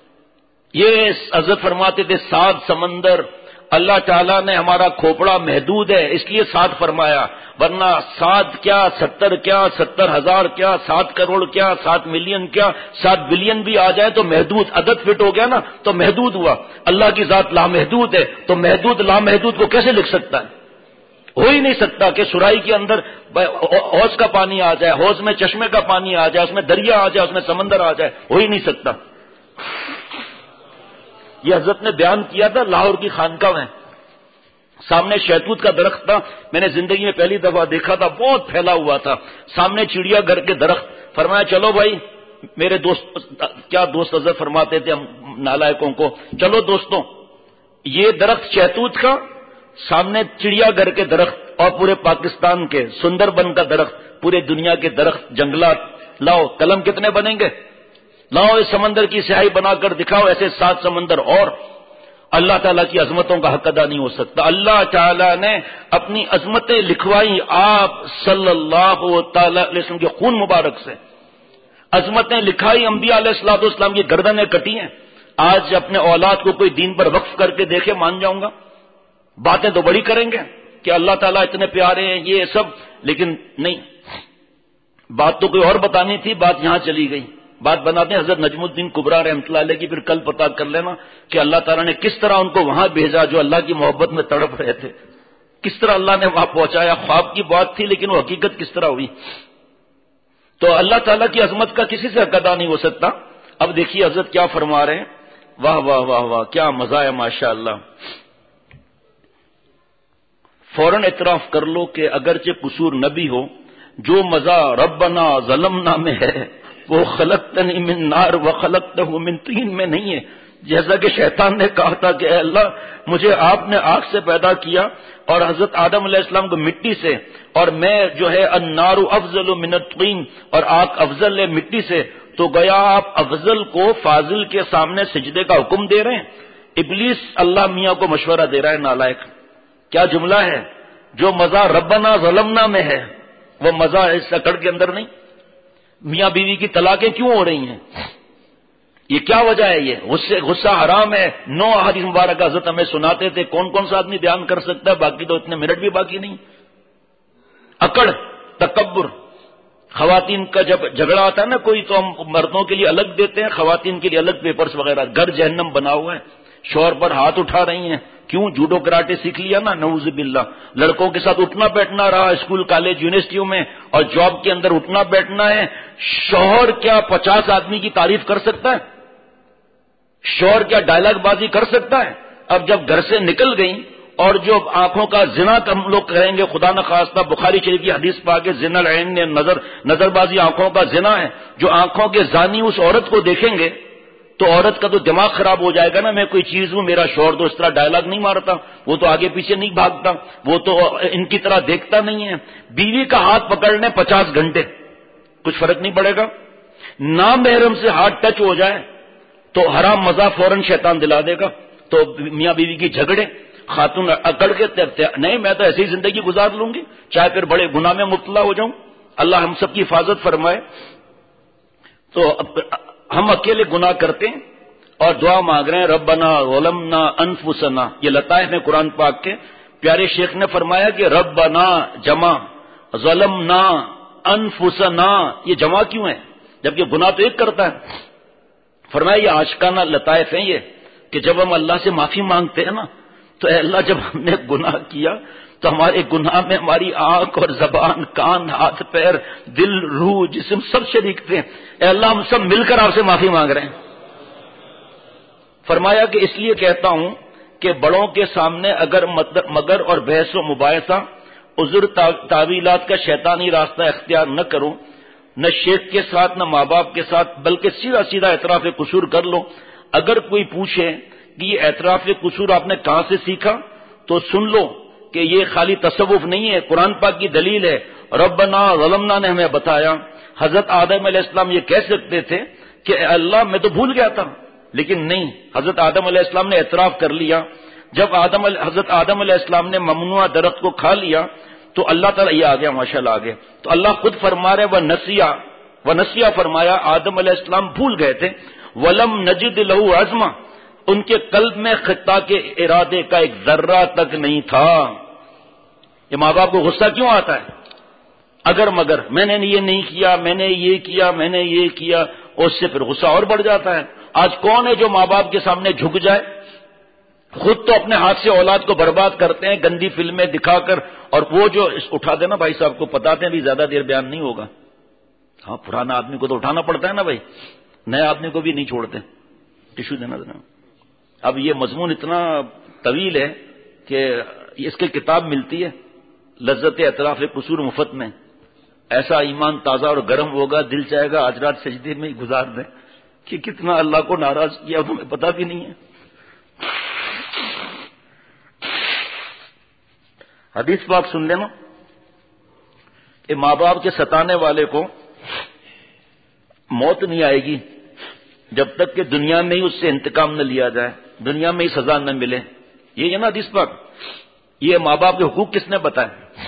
یہ حضرت فرماتے تھے 7 سمندر، اللہ تعالیٰ نے ہمارا کھوپڑا محدود ہے اس لیے 7 فرمایا، ورنہ 7 کیا 70 کیا 70,000 کیا 7 کروڑ کیا 7 ملین کیا 7 بلین بھی آ جائے تو محدود عدد فٹ ہو گیا نا، تو محدود ہوا۔ اللہ کی ذات لامحدود ہے، تو محدود لامحدود کو کیسے لکھ سکتا ہے؟ ہو ہی نہیں سکتا کہ سرائی کے اندر حوض کا پانی آ جائے، حوض میں چشمے کا پانی آ جائے، اس میں دریا آ جائے، اس میں سمندر آ جائے، ہو ہی نہیں سکتا۔ یہ حضرت نے بیان کیا تھا لاہور کی خانقاہ میں، سامنے شہتوت کا درخت تھا، میں نے زندگی میں پہلی دفعہ دیکھا تھا، بہت پھیلا ہوا تھا، سامنے چڑیا گھر کے درخت۔ فرمایا چلو بھائی، میرے دوست، کیا دوست حضرت فرماتے تھے ہم نالائقوں کو، چلو دوستوں، یہ درخت شہتوت کا، سامنے چڑیا گھر کے درخت، اور پورے پاکستان کے سندر بن کا درخت، پورے دنیا کے درخت، جنگلات، لاؤ قلم کتنے بنیں گے، لاؤ اس سمندر کی سیاہی بنا کر دکھاؤ، ایسے 7 سمندر اور۔ اللہ تعالیٰ کی عظمتوں کا حق ادا نہیں ہو سکتا۔ اللہ تعالیٰ نے اپنی عظمتیں لکھوائی آپ صلی اللہ تعالی علیہ وسلم کے خون مبارک سے، عظمتیں لکھائی، انبیاء علیہ الصلوۃ والسلام کی گردنیں کٹی ہیں۔ آج اپنے اولاد کو کوئی دین پر وقف کر کے دیکھے، مان جاؤں گا، باتیں تو بڑی کریں گے کہ اللہ تعالیٰ اتنے پیارے ہیں یہ سب، لیکن نہیں، بات تو کوئی اور بتانی تھی، بات یہاں چلی گئی۔ بات بناتے ہیں حضرت نجم الدین کبریٰ رحمۃ اللہ علیہ کی، پھر کل پتہ کر لینا کہ اللہ تعالیٰ نے کس طرح ان کو وہاں بھیجا جو اللہ کی محبت میں تڑپ رہے تھے، کس طرح اللہ نے وہاں پہنچایا۔ خواب کی بات تھی لیکن وہ حقیقت کس طرح ہوئی۔ تو اللہ تعالیٰ کی عظمت کا کسی سے حق ادا نہیں ہو سکتا۔ اب دیکھیے حضرت کیا فرما رہے ہیں، واہ واہ واہ واہ، کیا مزہ ہے ماشاء اللہ۔ فوراً اعتراف کر لو کہ اگرچہ قصور نہ بھی ہو، جو مزہ ربنا ظلمنا میں ہے وہ خلقتنی من نار وخلقتہ من طین میں نہیں ہے۔ جیسا کہ شیطان نے کہا تھا کہ اے اللہ، مجھے آپ نے آگ سے پیدا کیا اور حضرت آدم علیہ السلام کو مٹی سے، اور میں جو ہے النار افضل من الطین، اور آگ افضل ہے مٹی سے، تو گیا آپ افضل کو فاضل کے سامنے سجدے کا حکم دے رہے ہیں۔ ابلیس اللہ میاں کو مشورہ دے رہا ہے، نالائق۔ کیا جملہ ہے، جو مزہ ربنا ظلمنا میں ہے وہ مزہ اس اکڑ کے اندر نہیں۔ میاں بیوی کی طلاقیں کیوں ہو رہی ہیں، یہ کیا وجہ ہے؟ یہ غصہ حرام ہے۔ 9 احادیث مبارکہ حضرت ہمیں سناتے تھے، کون کون سا آدمی بیان کر سکتا ہے، باقی تو اتنے منٹ بھی باقی نہیں۔ اکڑ، تکبر، خواتین کا جب جھگڑا آتا ہے نا کوئی، تو ہم مردوں کے لیے الگ دیتے ہیں، خواتین کے لیے الگ پیپرز وغیرہ۔ گھر جہنم بنا ہوا ہے، شوہر پر ہاتھ اٹھا رہی ہیں، کیوں؟ جوڈو کراٹے سیکھ لیا نا، نعوذ باللہ۔ لڑکوں کے ساتھ اٹھنا بیٹھنا رہا اسکول کالج یونیورسٹیوں میں، اور جاب کے اندر اٹھنا بیٹھنا ہے۔ شوہر کیا 50 آدمی کی تعریف کر سکتا ہے؟ شوہر کیا ڈائلاگ بازی کر سکتا ہے؟ اب جب گھر سے نکل گئی، اور جو آنکھوں کا زنا ہم لوگ کہیں گے، خدا نخواستہ، بخاری شریف کی حدیث پا کے زنا العین نے نظر بازی آنکھوں کا زنا ہے، جو آنکھوں کے زانی اس عورت کو دیکھیں گے تو عورت کا تو دماغ خراب ہو جائے گا نا، میں کوئی چیز ہوں، میرا شوہر تو اس طرح ڈائلاگ نہیں مارتا، وہ تو آگے پیچھے نہیں بھاگتا، وہ تو ان کی طرح دیکھتا نہیں ہے۔ بیوی کا ہاتھ پکڑنے 50 گھنٹے، کچھ فرق نہیں پڑے گا۔ نامحرم سے ہاتھ ٹچ ہو جائے تو حرام مزہ فوراً شیطان دلا دے گا۔ تو میاں بیوی کی جھگڑے، خاتون اکڑ کے نہیں میں تو ایسی زندگی گزار لوں گی، چاہے پھر بڑے گناہ میں مبتلا ہو جاؤں، اللہ ہم سب کی حفاظت فرمائے۔ تو ہم اکیلے گناہ کرتے ہیں اور دعا مانگ رہے ہیں، ربنا ظلمنا انفسنا۔ یہ لطائف میں قرآن پاک کے پیارے شیخ نے فرمایا کہ ربنا جمع، ظلمنا انفسنا، یہ جمع کیوں ہے جبکہ گناہ تو ایک کرتا ہے؟ فرمایا یہ عاشقانہ لطائف ہیں یہ، کہ جب ہم اللہ سے معافی مانگتے ہیں نا، تو اے اللہ جب ہم نے گناہ کیا تو ہمارے گناہ میں ہماری آنکھ اور زبان، کان، ہاتھ، پیر، دل، روح، جسم سب شریک تھے، اے اللہ ہم سب مل کر آپ سے معافی مانگ رہے ہیں۔ فرمایا کہ اس لیے کہتا ہوں کہ بڑوں کے سامنے اگر مگر اور بحث و مباحثہ، عذر، تعویلات کا شیطانی راستہ اختیار نہ کرو، نہ شیخ کے ساتھ نہ ماں باپ کے ساتھ، بلکہ سیدھا سیدھا اعتراف قصور کر لو۔ اگر کوئی پوچھے کہ یہ اعتراف قصور آپ نے کہاں سے سیکھا، تو سن لو کہ یہ خالی تصوف نہیں ہے، قرآن پاک کی دلیل ہے۔ ربنا ظلمنا نے ہمیں بتایا، حضرت آدم علیہ السلام یہ کہہ سکتے تھے کہ اے اللہ میں تو بھول گیا تھا، لیکن نہیں، حضرت آدم علیہ السلام نے اعتراف کر لیا۔ جب حضرت آدم علیہ السلام نے ممنوع درخت کو کھا لیا تو اللہ تعالیٰ، یہ آ گیا ماشاءاللہ آ گیا، تو اللہ خود فرما رہے وہ نسیہ فرمایا، آدم علیہ السلام بھول گئے تھے۔ ولم نجد لہو عزما، ان کے قلب میں خطہ کے ارادے کا ایک ذرہ تک نہیں تھا۔ یہ ماں باپ کو غصہ کیوں آتا ہے؟ اگر مگر میں نے یہ نہیں کیا، میں نے یہ کیا، میں نے یہ کیا، اور اس سے پھر غصہ اور بڑھ جاتا ہے۔ آج کون ہے جو ماں باپ کے سامنے جھک جائے؟ خود تو اپنے ہاتھ سے اولاد کو برباد کرتے ہیں گندی فلمیں دکھا کر، اور وہ جو اٹھا دینا بھائی صاحب کو بتاتے ہیں بھی زیادہ دیر بیان نہیں ہوگا. ہاں پرانا آدمی کو تو اٹھانا پڑتا ہے نا بھائی، نئے آدمی کو بھی نہیں چھوڑتے. ٹشو دینا ذرا. اب یہ مضمون اتنا طویل ہے کہ اس کی کتاب ملتی ہے لذت اعتراف قصور مفت میں. ایسا ایمان تازہ اور گرم ہوگا، دل چاہے گا آج رات سجدے میں ہی گزار دیں کہ کتنا اللہ کو ناراض کیا تمہیں پتہ بھی نہیں ہے. حدیث پاک سن لینا کہ ماں باپ کے ستانے والے کو موت نہیں آئے گی جب تک کہ دنیا میں ہی اس سے انتقام نہ لیا جائے، دنیا میں ہی سزا نہ ملے. یہ ہے نا حدیث پاک. یہ ماں باپ کے حقوق کس نے بتائے؟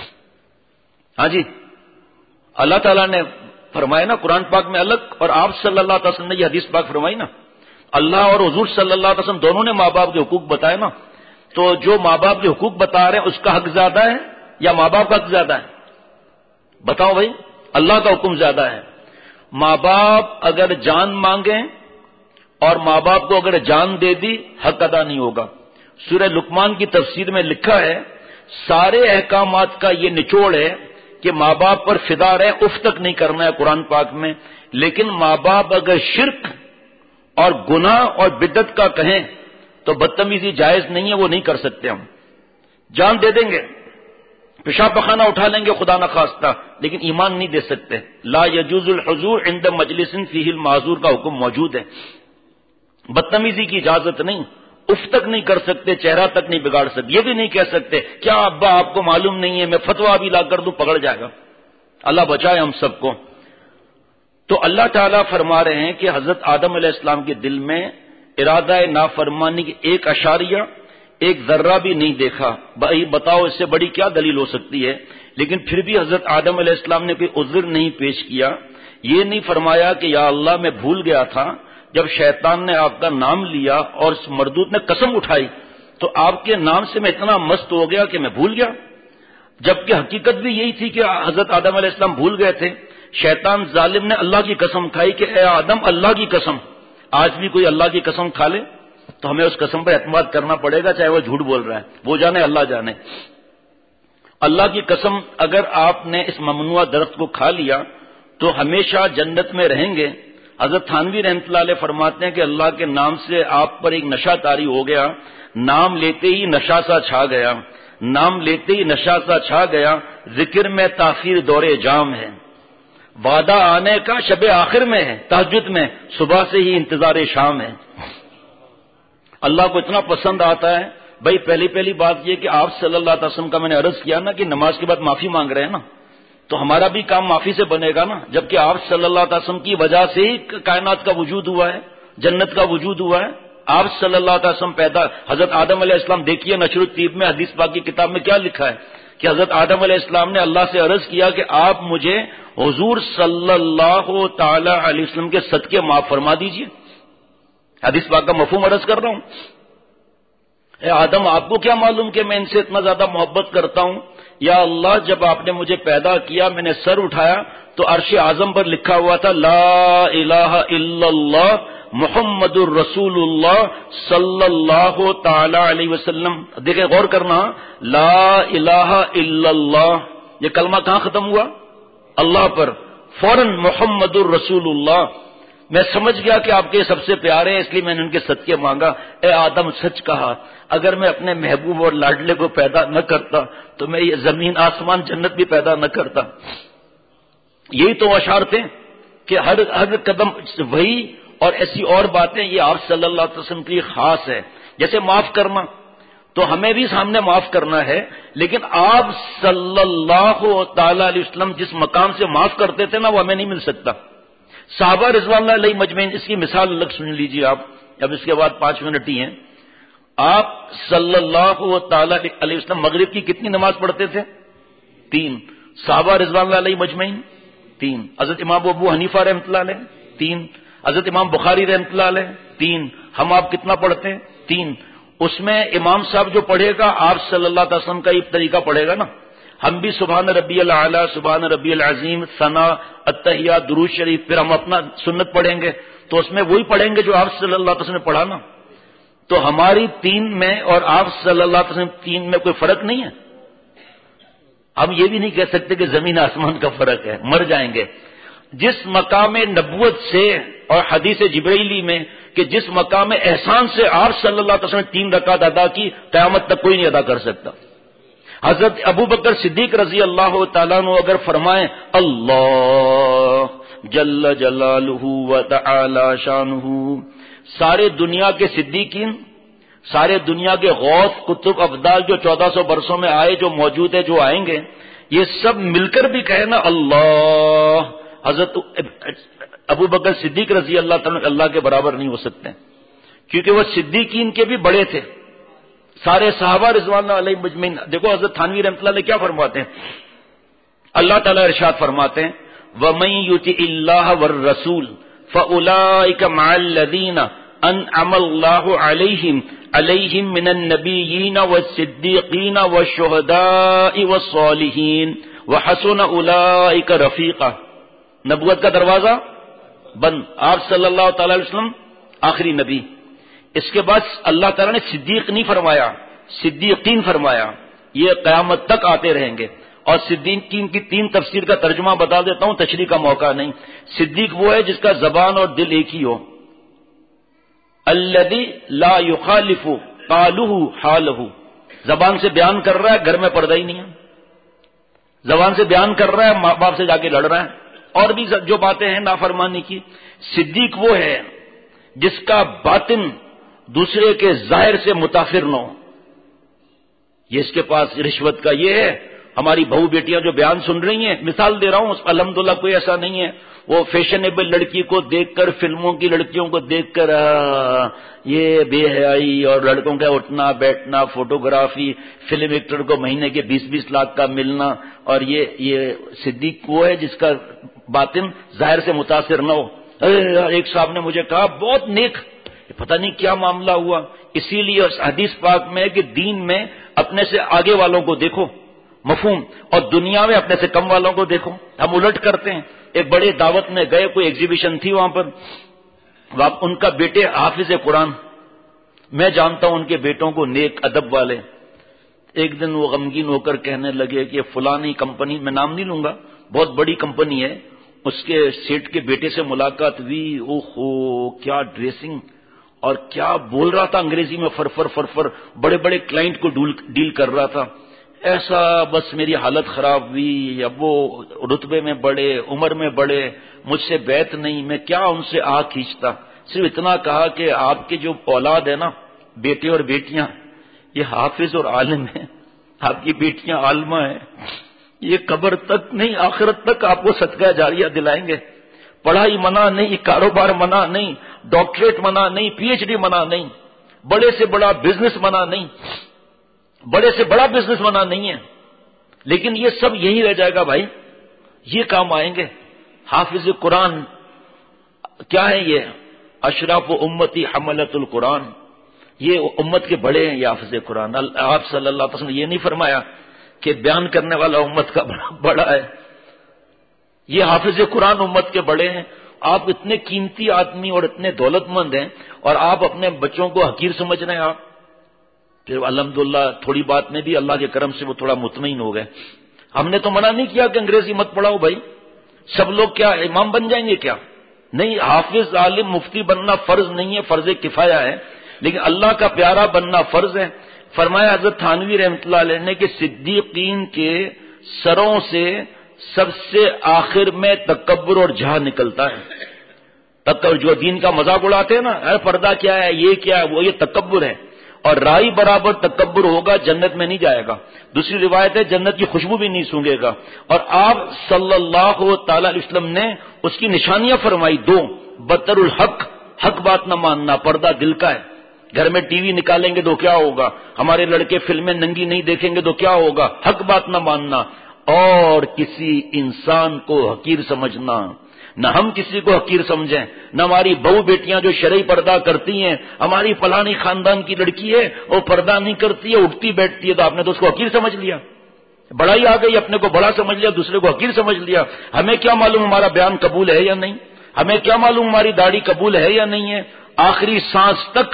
ہاں جی، اللہ تعالیٰ نے فرمایا نا قرآن پاک میں الگ، اور آپ صلی اللہ علیہ وسلم نے یہ حدیث پاک فرمائی نا. اللہ اور حضور صلی اللہ علیہ وسلم دونوں نے ماں باپ کے حقوق بتائے نا. تو جو ماں باپ کے حقوق بتا رہے ہیں اس کا حق زیادہ ہے یا ماں باپ کا حق زیادہ ہے؟ بتاؤ بھائی. اللہ کا حکم زیادہ ہے. ماں باپ اگر جان مانگیں اور ماں باپ کو اگر جان دے دی حق ادا نہیں ہوگا. سورہ لقمان کی تفسیر میں لکھا ہے سارے احکامات کا یہ نچوڑ ہے کہ ماں باپ پر فدا رہے، اف تک نہیں کرنا ہے قرآن پاک میں. لیکن ماں باپ اگر شرک اور گناہ اور بدعت کا کہیں تو بدتمیزی جائز نہیں ہے، وہ نہیں کر سکتے. ہم جان دے دیں گے، پیشاب پخانہ اٹھا لیں گے خدا نخواستہ، لیکن ایمان نہیں دے سکتے. لا یجوز الحضور عند مجلس فیہ المعذور کا حکم موجود ہے. بدتمیزی کی اجازت نہیں، اف تک نہیں کر سکتے، چہرہ تک نہیں بگاڑ سکتے. یہ بھی نہیں کہہ سکتے کیا ابا آپ کو معلوم نہیں ہے، میں فتویٰ بھی لا کر دوں پکڑ جائے گا. اللہ بچائے ہم سب کو. تو اللہ تعالیٰ فرما رہے ہیں کہ حضرت آدم علیہ السلام کے دل میں ارادہ نافرمانی کی ایک اشاریہ ایک ذرہ بھی نہیں دیکھا. بھائی بتاؤ اس سے بڑی کیا دلیل ہو سکتی ہے؟ لیکن پھر بھی حضرت آدم علیہ السلام نے کوئی عذر نہیں پیش کیا. یہ نہیں فرمایا کہ یا اللہ میں بھول گیا تھا جب شیطان نے آپ کا نام لیا اور اس مردود نے قسم اٹھائی تو آپ کے نام سے میں اتنا مست ہو گیا کہ میں بھول گیا. جبکہ حقیقت بھی یہی تھی کہ حضرت آدم علیہ السلام بھول گئے تھے. شیطان ظالم نے اللہ کی قسم کھائی کہ اے آدم اللہ کی قسم. آج بھی کوئی اللہ کی قسم کھا لے تو ہمیں اس قسم پر اعتماد کرنا پڑے گا، چاہے وہ جھوٹ بول رہا ہے، وہ جانے اللہ جانے. اللہ کی قسم اگر آپ نے اس ممنوع درخت کو کھا لیا تو ہمیشہ جنت میں رہیں گے. حضرت تھانوی رحمۃ اللہ علیہ فرماتے ہیں کہ اللہ کے نام سے آپ پر ایک نشہ طاری ہو گیا، نام لیتے ہی نشہ سا چھا گیا، نام لیتے ہی نشہ سا چھا گیا. ذکر میں تاخیر دور جام ہے، وعدہ آنے کا شب آخر میں ہے، تہجد میں صبح سے ہی انتظار شام ہے. اللہ کو اتنا پسند آتا ہے. بھائی پہلی بات یہ کہ آپ صلی اللہ علیہ وسلم کا میں نے عرض کیا نا کہ نماز کے بعد معافی مانگ رہے ہیں نا، تو ہمارا بھی کام معافی سے بنے گا نا. جبکہ آپ صلی اللہ علیہ وسلم کی وجہ سے ہی کائنات کا وجود ہوا ہے، جنت کا وجود ہوا ہے. آپ صلی اللہ علیہ وسلم پیدا، حضرت آدم علیہ السلام دیکھیے نشر الطیب میں حدیث پاک کی کتاب میں کیا لکھا ہے کہ حضرت آدم علیہ السلام نے اللہ سے عرض کیا کہ آپ مجھے حضور صلی اللہ تعالی علیہ وسلم کے صدقے معاف فرما دیجئے. حدیث پاک کا مفہوم عرض کر رہا ہوں. اے آدم آپ کو کیا معلوم کہ میں ان سے اتنا زیادہ محبت کرتا ہوں؟ یا اللہ جب آپ نے مجھے پیدا کیا میں نے سر اٹھایا تو عرش اعظم پر لکھا ہوا تھا لا الہ الا اللہ محمد الرسول اللہ صلی اللہ تعالی علیہ وسلم. دیکھیں غور کرنا، لا الہ الا اللہ یہ کلمہ کہاں ختم ہوا؟ اللہ پر. فوراً محمد الرسول اللہ. میں سمجھ گیا کہ آپ کے سب سے پیارے ہیں، اس لیے میں نے ان کے صدقے مانگا. اے آدم سچ کہا، اگر میں اپنے محبوب اور لاڈلے کو پیدا نہ کرتا تو میں یہ زمین آسمان جنت بھی پیدا نہ کرتا. یہی تو اشارتیں کہ ہر قدم وہی اور ایسی اور باتیں یہ آپ صلی اللہ علیہ وسلم کی خاص ہے. جیسے معاف کرنا تو ہمیں بھی سامنے معاف کرنا ہے، لیکن آپ صلی اللہ تعالی علیہ وسلم جس مقام سے معاف کرتے تھے نا وہ ہمیں نہیں مل سکتا. صحابہ رضوان اللہ علیہ مجمعین، اس کی مثال الگ سن لیجیے آپ. اب اس کے بعد 5 منٹ ہی ہیں. آپ صلی اللہ تعالی علیہ وسلم مغرب کی کتنی نماز پڑھتے تھے؟ 3. صحابہ رضوان اللہ علیہ مجمعین 3. حضرت امام ابو حنیفہ رحمۃ اللہ علیہ 3. حضرت امام بخاری رحمۃ اللہ علیہ 3. ہم آپ کتنا پڑھتے ہیں؟ 3. اس میں امام صاحب جو پڑھے گا آپ صلی اللہ علیہ وسلم کا یہ طریقہ پڑھے گا نا. ہم بھی سبحان ربی الاعلی، سبحان ربی العظیم، ثنا، التحیات، درود شریف، پھر ہم اپنا سنت پڑھیں گے تو اس میں وہی پڑھیں گے جو آپ صلی اللہ علیہ وسلم نے پڑھا نا. تو ہماری 3 میں اور آپ صلی اللہ علیہ وسلم 3 میں کوئی فرق نہیں ہے؟ ہم یہ بھی نہیں کہہ سکتے کہ زمین آسمان کا فرق ہے، مر جائیں گے. جس مقام نبوت سے اور حدیث جبریلی میں کہ جس مقام احسان سے آپ صلی اللہ علیہ وسلم نے 3 رکعت ادا کی، قیامت تک کوئی نہیں ادا کر سکتا. حضرت ابو بکر صدیق رضی اللہ تعالیٰ عنہ اگر فرمائیں اللہ جل جلالہ و تعالی شانہ، سارے دنیا کے صدیقین، سارے دنیا کے غوث قطب افضال جو 1400 برسوں میں آئے، جو موجود ہے، جو آئیں گے، یہ سب مل کر بھی کہیں نا اللہ، حضرت ابو بکر صدیق رضی اللہ تعالیٰ اللہ کے برابر نہیں ہو سکتے، کیونکہ وہ صدیقین کے بھی بڑے تھے. سارے صحابہ رضوان اللہ علیہم مجمعین. دیکھو حضرت تھانوی رحمۃ اللہ علیہ کیا فرماتے ہیں، اللہ تعالیٰ ارشاد فرماتے ہیں وَمَن يُطِعِ اللَّهَ وَالرَّسُولَ فَأُولَٰئِكَ مَعَ الَّذِينَ أَنْعَمَ اللَّهُ عَلَيْهِم مِّنَ النَّبِيِّينَ وَالصِّدِّيقِينَ وَالشُّهَدَاءِ وَالصَّالِحِينَ وَحَسُنَ أُولَٰئِكَ رَفِيقًا. نبوت کا دروازہ بند. آپ صلی اللہ تعالی علیہ وسلم آخری نبی. اس کے بعد اللہ تعالیٰ نے صدیق نہیں فرمایا، صدیقین فرمایا. یہ قیامت تک آتے رہیں گے. اور صدیقین کی 3 تفسیر کا ترجمہ بتا دیتا ہوں، تشریح کا موقع نہیں. صدیق وہ ہے جس کا زبان اور دل ایک ہی ہو. الذی لا یخالف قالہ حالہ، زبان سے بیان کر رہا ہے، گھر میں پردہ ہی نہیں ہے. زبان سے بیان کر رہا ہے، ماں باپ سے جا کے لڑ رہا ہے، اور بھی جو باتیں ہیں نافرمانی کی. صدیق وہ ہے جس کا باطن دوسرے کے ظاہر سے متاثر نہ ہو. یہ اس کے پاس رشوت کا یہ ہے. ہماری بہو بیٹیاں جو بیان سن رہی ہیں، مثال دے رہا ہوں، الحمدللہ کوئی ایسا نہیں ہے. وہ فیشنیبل لڑکی کو دیکھ کر، فلموں کی لڑکیوں کو دیکھ کر یہ بے حیائی، اور لڑکوں کا اٹھنا بیٹھنا، فوٹوگرافی، فلم ایکٹر کو مہینے کے 20-20 لاکھ کا ملنا. اور یہ صدیق وہ ہے جس کا باطن ظاہر سے متاثر نہ ہو. ایک صاحب نے مجھے کہا بہت نیک، پتہ نہیں کیا معاملہ ہوا. اسی لیے حدیث پاک میں ہے کہ دین میں اپنے سے آگے والوں کو دیکھو، مفہوم، اور دنیا میں اپنے سے کم والوں کو دیکھو. ہم الٹ کرتے ہیں. ایک بڑے دعوت میں گئے، کوئی ایگزیبیشن تھی وہاں پر، ان کا بیٹے حافظ قرآن، میں جانتا ہوں ان کے بیٹوں کو نیک ادب والے. ایک دن وہ غمگین ہو کر کہنے لگے کہ فلانی کمپنی، میں نام نہیں لوں گا، بہت بڑی کمپنی ہے، اس کے سیٹ کے بیٹے سے ملاقات ہوئی. اوہو کیا ڈریسنگ، اور کیا بول رہا تھا انگریزی میں، فرفر بڑے بڑے کلائنٹ کو ڈیل کر رہا تھا. ایسا بس میری حالت خراب ہوئی. اب وہ رتبے میں بڑے، عمر میں بڑے، مجھ سے بیعت نہیں، میں کیا ان سے کھینچتا. صرف اتنا کہا کہ آپ کے جو اولاد ہے نا، بیٹے اور بیٹیاں، یہ حافظ اور عالم ہیں. آپ کی بیٹیاں عالمہ ہیں. یہ قبر تک نہیں، آخرت تک آپ کو صدقہ جاریہ دلائیں گے. پڑھائی منع نہیں، کاروبار منع نہیں، ڈاکٹریٹ منع نہیں، پی ایچ ڈی منع نہیں، بڑے سے بڑا بزنس منع نہیں، بڑے سے بڑا بزنس منع نہیں ہے. لیکن یہ سب یہی رہ جائے گا بھائی، یہ کام آئیں گے. حافظ قرآن کیا ہے؟ یہ اشراف امتی حملت القرآن، یہ امت کے بڑے ہیں یہ حافظ قرآن. آپ صلی اللہ علیہ وسلم نے یہ نہیں فرمایا کہ بیان کرنے والا امت کا بڑا ہے. یہ حافظ قرآن امت کے بڑے ہیں. آپ اتنے قیمتی آدمی اور اتنے دولت مند ہیں، اور آپ اپنے بچوں کو حقیر سمجھ رہے ہیں. آپ پھر الحمدللہ تھوڑی بات میں بھی اللہ کے کرم سے وہ تھوڑا مطمئن ہو گئے. ہم نے تو منع نہیں کیا کہ انگریزی مت پڑھاؤ بھائی. سب لوگ کیا امام بن جائیں گے کیا؟ نہیں، حافظ عالم مفتی بننا فرض نہیں ہے، فرض کفایہ ہے، لیکن اللہ کا پیارا بننا فرض ہے. فرمایا حضرت تھانوی رحمۃ اللہ علیہ نے کہ صدیقین کے سروں سے سب سے آخر میں تکبر اور جھا نکلتا ہے. تکبر جو دین کا مذاق اڑاتے ہیں نا، پردہ کیا ہے، یہ کیا ہے، وہ یہ تکبر ہے. اور رائی برابر تکبر ہوگا جنت میں نہیں جائے گا. دوسری روایت ہے جنت کی خوشبو بھی نہیں سونگے گا. اور آپ صلی اللہ تعالی علیہ وسلم نے اس کی نشانیاں فرمائی 2: بطر الحق، حق بات نہ ماننا، پردہ دل کا ہے. گھر میں ٹی وی نکالیں گے تو کیا ہوگا، ہمارے لڑکے فلمیں ننگی نہیں دیکھیں گے تو کیا ہوگا، حق بات نہ ماننا. اور کسی انسان کو حقیر سمجھنا، نہ ہم کسی کو حقیر سمجھیں، نہ ہماری بہو بیٹیاں جو شرعی پردہ کرتی ہیں. ہماری فلانی خاندان کی لڑکی ہے، وہ پردہ نہیں کرتی ہے، اٹھتی بیٹھتی ہے، تو آپ نے تو اس کو حقیر سمجھ لیا. بڑائی آ گئی، اپنے کو بڑا سمجھ لیا، دوسرے کو حقیر سمجھ لیا. ہمیں کیا معلوم ہمارا بیان قبول ہے یا نہیں، ہمیں کیا معلوم ہماری داڑھی قبول ہے یا نہیں ہے. آخری سانس تک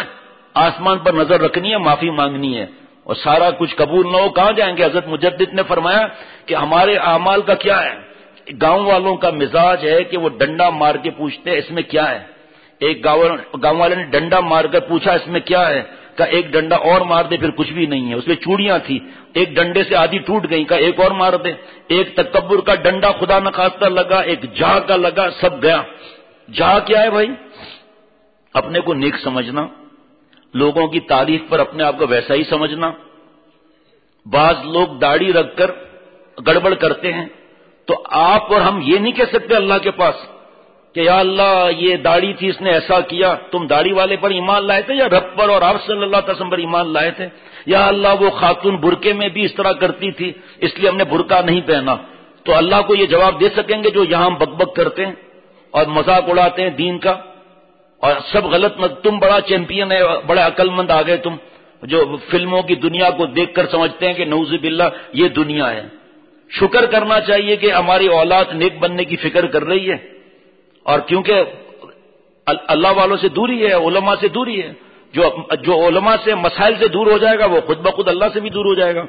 آسمان پر نظر رکھنی ہے، معافی مانگنی ہے، اور سارا کچھ قبول نہ ہو کہاں جائیں گے؟ حضرت مجدد نے فرمایا کہ ہمارے اعمال کا کیا ہے؟ گاؤں والوں کا مزاج ہے کہ وہ ڈنڈا مار کے پوچھتے ہیں اس میں کیا ہے۔ ایک گاؤں والے نے ڈنڈا مار کر پوچھا اس میں کیا ہے؟ کہا ایک ڈنڈا اور مار دے پھر کچھ بھی نہیں ہے، اس میں چوڑیاں تھی، ایک ڈنڈے سے آدھی ٹوٹ گئی، کہا ایک اور مار دے۔ ایک تکبر کا ڈنڈا خدا نخواستہ لگا، ایک جا کا لگا، سب گیا۔ جا کیا ہے بھائی؟ اپنے کو نیک سمجھنا، لوگوں کی تعریف پر اپنے آپ کو ویسا ہی سمجھنا۔ بعض لوگ داڑھی رکھ کر گڑبڑ کرتے ہیں، تو آپ اور ہم یہ نہیں کہہ سکتے اللہ کے پاس کہ یا اللہ یہ داڑھی تھی اس نے ایسا کیا۔ تم داڑھی والے پر ایمان لائے تھے یا رب پر اور آپ صلی اللہ علیہ وسلم پر ایمان لائے تھے؟ یا اللہ وہ خاتون برقعے میں بھی اس طرح کرتی تھی اس لیے ہم نے برقع نہیں پہنا۔ تو اللہ کو یہ جواب دے سکیں گے جو یہاں ہم بک بک کرتے ہیں اور مذاق اڑاتے ہیں دین کا، اور سب غلط تم بڑا چیمپئن ہے، بڑے عقل مند آ گئے تم، جو فلموں کی دنیا کو دیکھ کر سمجھتے ہیں کہ نعوذ باللہ یہ دنیا ہے۔ شکر کرنا چاہیے کہ ہماری اولاد نیک بننے کی فکر کر رہی ہے، اور کیونکہ اللہ والوں سے دوری ہے، علماء سے دوری ہے، جو علماء سے مسائل سے دور ہو جائے گا وہ خود بخود اللہ سے بھی دور ہو جائے گا۔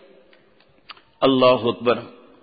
اللہ اکبر۔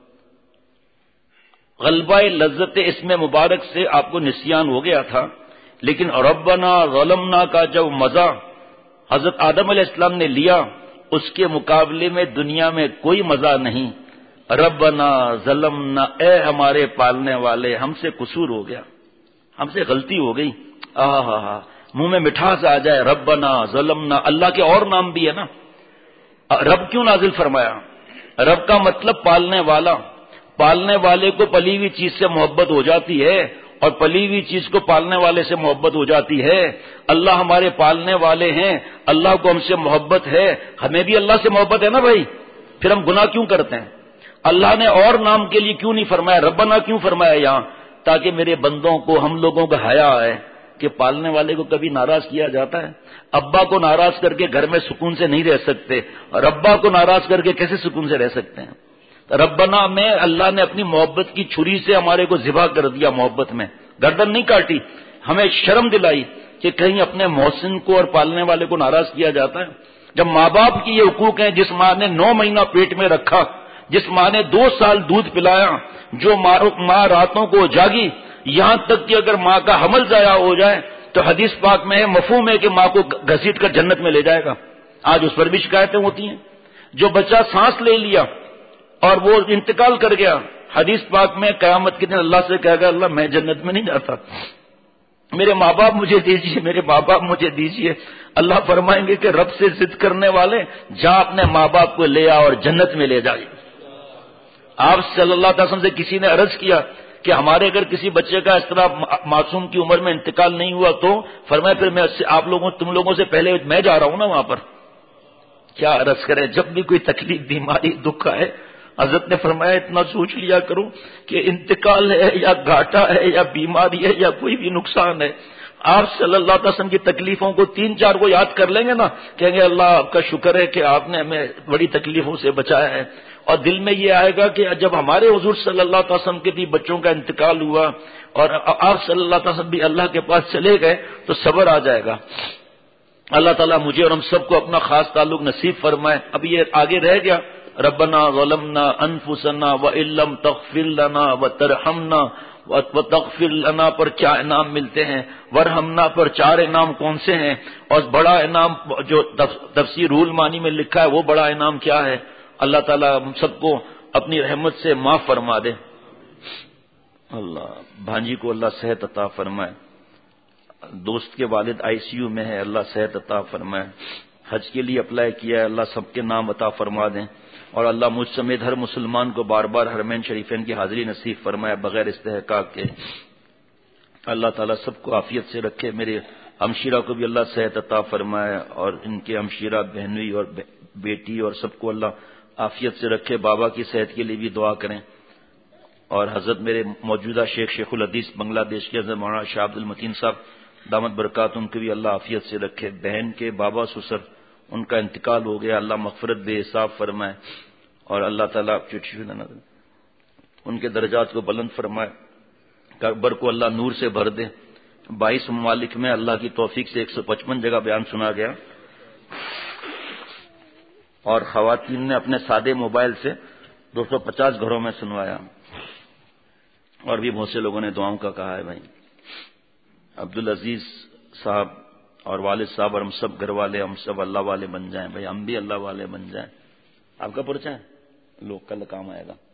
غلبہ لذت اسم مبارک سے آپ کو نسیان ہو گیا تھا، لیکن ربنا ظلمنا کا جب مزہ حضرت آدم علیہ السلام نے لیا اس کے مقابلے میں دنیا میں کوئی مزہ نہیں۔ ربنا ظلمنا، اے ہمارے پالنے والے ہم سے قصور ہو گیا، ہم سے غلطی ہو گئی۔ منہ میں مٹھاس آ جائے، ربنا ظلمنا۔ اللہ کے اور نام بھی ہے نا، رب کیوں نازل فرمایا؟ رب کا مطلب پالنے والا، پالنے والے کو پلی ہوئی چیز سے محبت ہو جاتی ہے اور پلی ہوئی چیز کو پالنے والے سے محبت ہو جاتی ہے۔ اللہ ہمارے پالنے والے ہیں، اللہ کو ہم سے محبت ہے، ہمیں بھی اللہ سے محبت ہے نا بھائی، پھر ہم گناہ کیوں کرتے ہیں؟ اللہ نے اور نام کے لیے کیوں نہیں فرمایا؟ ربنا کیوں فرمایا یہاں؟ تاکہ میرے بندوں کو، ہم لوگوں کا حیا ہے کہ پالنے والے کو کبھی ناراض کیا جاتا ہے؟ ابا کو ناراض کر کے گھر میں سکون سے نہیں رہ سکتے، اور ابا کو ناراض کر کے کیسے سکون سے رہ سکتے ہیں؟ ربنا میں اللہ نے اپنی محبت کی چھری سے ہمارے کو ذبح کر دیا، محبت میں گردن نہیں کاٹی، ہمیں شرم دلائی کہ کہیں اپنے محسن کو اور پالنے والے کو ناراض کیا جاتا ہے۔ جب ماں باپ کی یہ حقوق ہیں، جس ماں نے 9 مہینہ پیٹ میں رکھا، جس ماں نے 2 سال دودھ پلایا، جو ماں راتوں کو جاگی، یہاں تک کہ اگر ماں کا حمل ضائع ہو جائے تو حدیث پاک میں مفہوم ہے کہ ماں کو گھسیٹ کر جنت میں لے جائے گا۔ آج اس پر بھی شکایتیں ہوتی ہیں۔ جو بچہ سانس لے لیا اور وہ انتقال کر گیا، حدیث پاک میں قیامت کے دن اللہ سے کہے گا اللہ میں جنت میں نہیں جاتا، میرے ماں باپ مجھے دیجیے، میرے ماں باپ مجھے دیجیے۔ اللہ فرمائیں گے کہ رب سے ضد کرنے والے جا اپنے ماں باپ کو لے آ اور جنت میں لے جائے۔ آپ صلی اللہ علیہ وسلم سے کسی نے عرض کیا کہ ہمارے اگر کسی بچے کا اس طرح معصوم کی عمر میں انتقال نہیں ہوا تو فرمایا پھر میں تم لوگوں سے پہلے میں جا رہا ہوں نا وہاں پر۔ کیا عرض کریں، جب بھی کوئی تکلیف، بیماری، دکھ آئے حضرت نے فرمایا اتنا سوچ لیا کرو کہ انتقال ہے یا گھاٹا ہے یا بیماری ہے یا کوئی بھی نقصان ہے، آپ صلی اللہ علیہ وسلم کی تکلیفوں کو 3-4 کو یاد کر لیں گے نا، کہیں گے اللہ آپ کا شکر ہے کہ آپ نے ہمیں بڑی تکلیفوں سے بچایا ہے۔ اور دل میں یہ آئے گا کہ جب ہمارے حضور صلی اللہ علیہ وسلم کے بھی بچوں کا انتقال ہوا اور آپ صلی اللہ علیہ وسلم بھی اللہ کے پاس چلے گئے تو صبر آ جائے گا۔ اللہ تعالیٰ مجھے اور ہم سب کو اپنا خاص تعلق نصیب فرمائے۔ اب یہ آگے رہ گیا، ربنا ظلمنا انفسنا وان لم تغفر لنا وترحمنا وتغفر لنا پر کیا انعام ملتے ہیں، ورحمنا پر 4 انعام کون سے ہیں، اور بڑا انعام جو تفسیر رول مانی میں لکھا ہے وہ بڑا انعام کیا ہے؟ اللہ تعالیٰ ہم سب کو اپنی رحمت سے معاف فرما دے۔ اللہ بھانجی کو اللہ صحت عطا فرمائے، دوست کے والد ICU میں ہے، اللہ صحت عطا فرمائے، حج کے لیے اپلائی کیا ہے، اللہ سب کے نام عطا فرما دیں، اور اللہ مجھ سمیت ہر مسلمان کو بار بار حرمین شریفین کی حاضری نصیب فرمائے بغیر استحقاق کے۔ اللہ تعالیٰ سب کو عافیت سے رکھے، میرے ہمشیرہ کو بھی اللہ صحت عطا فرمائے، اور ان کے ہمشیرہ بہنوئی اور بیٹی اور سب کو اللہ عافیت سے رکھے۔ بابا کی صحت کے لیے بھی دعا کریں، اور حضرت میرے موجودہ شیخ الحدیث بنگلہ دیش کے حضرت مولانا شاہ عبد المتین صاحب دامت برکات ان کو بھی اللہ عافیت سے رکھے۔ بہن کے بابا سسر ان کا انتقال ہو گیا، اللہ مغفرت بے حساب فرمائے، اور اللہ تعالیٰ ان کے درجات کو بلند فرمائے، قبر کو اللہ نور سے بھر دے، 22 ممالک میں اللہ کی توفیق سے 155 جگہ بیان سنا گیا، اور خواتین نے اپنے سادے موبائل سے 250 گھروں میں سنوایا، اور بھی بہت سے لوگوں نے دعاؤں کا کہا ہے۔ بھائی عبدالعزیز صاحب اور والد صاحب اور ہم سب گھر والے، ہم سب اللہ والے بن جائیں، بھائی ہم بھی اللہ والے بن جائیں۔ آپ کا پرچہ ہے، لوگ کل کام آئے گا۔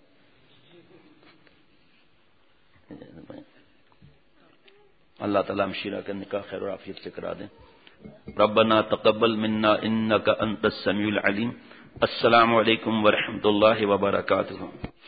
اللہ تعالیٰ ہم شیرہ کا نکاح خیر و عافیت سے کرا دیں۔ ربنا تقبل منا انک انت السمیع العلیم۔ السلام علیکم ورحمۃ اللہ وبرکاتہ۔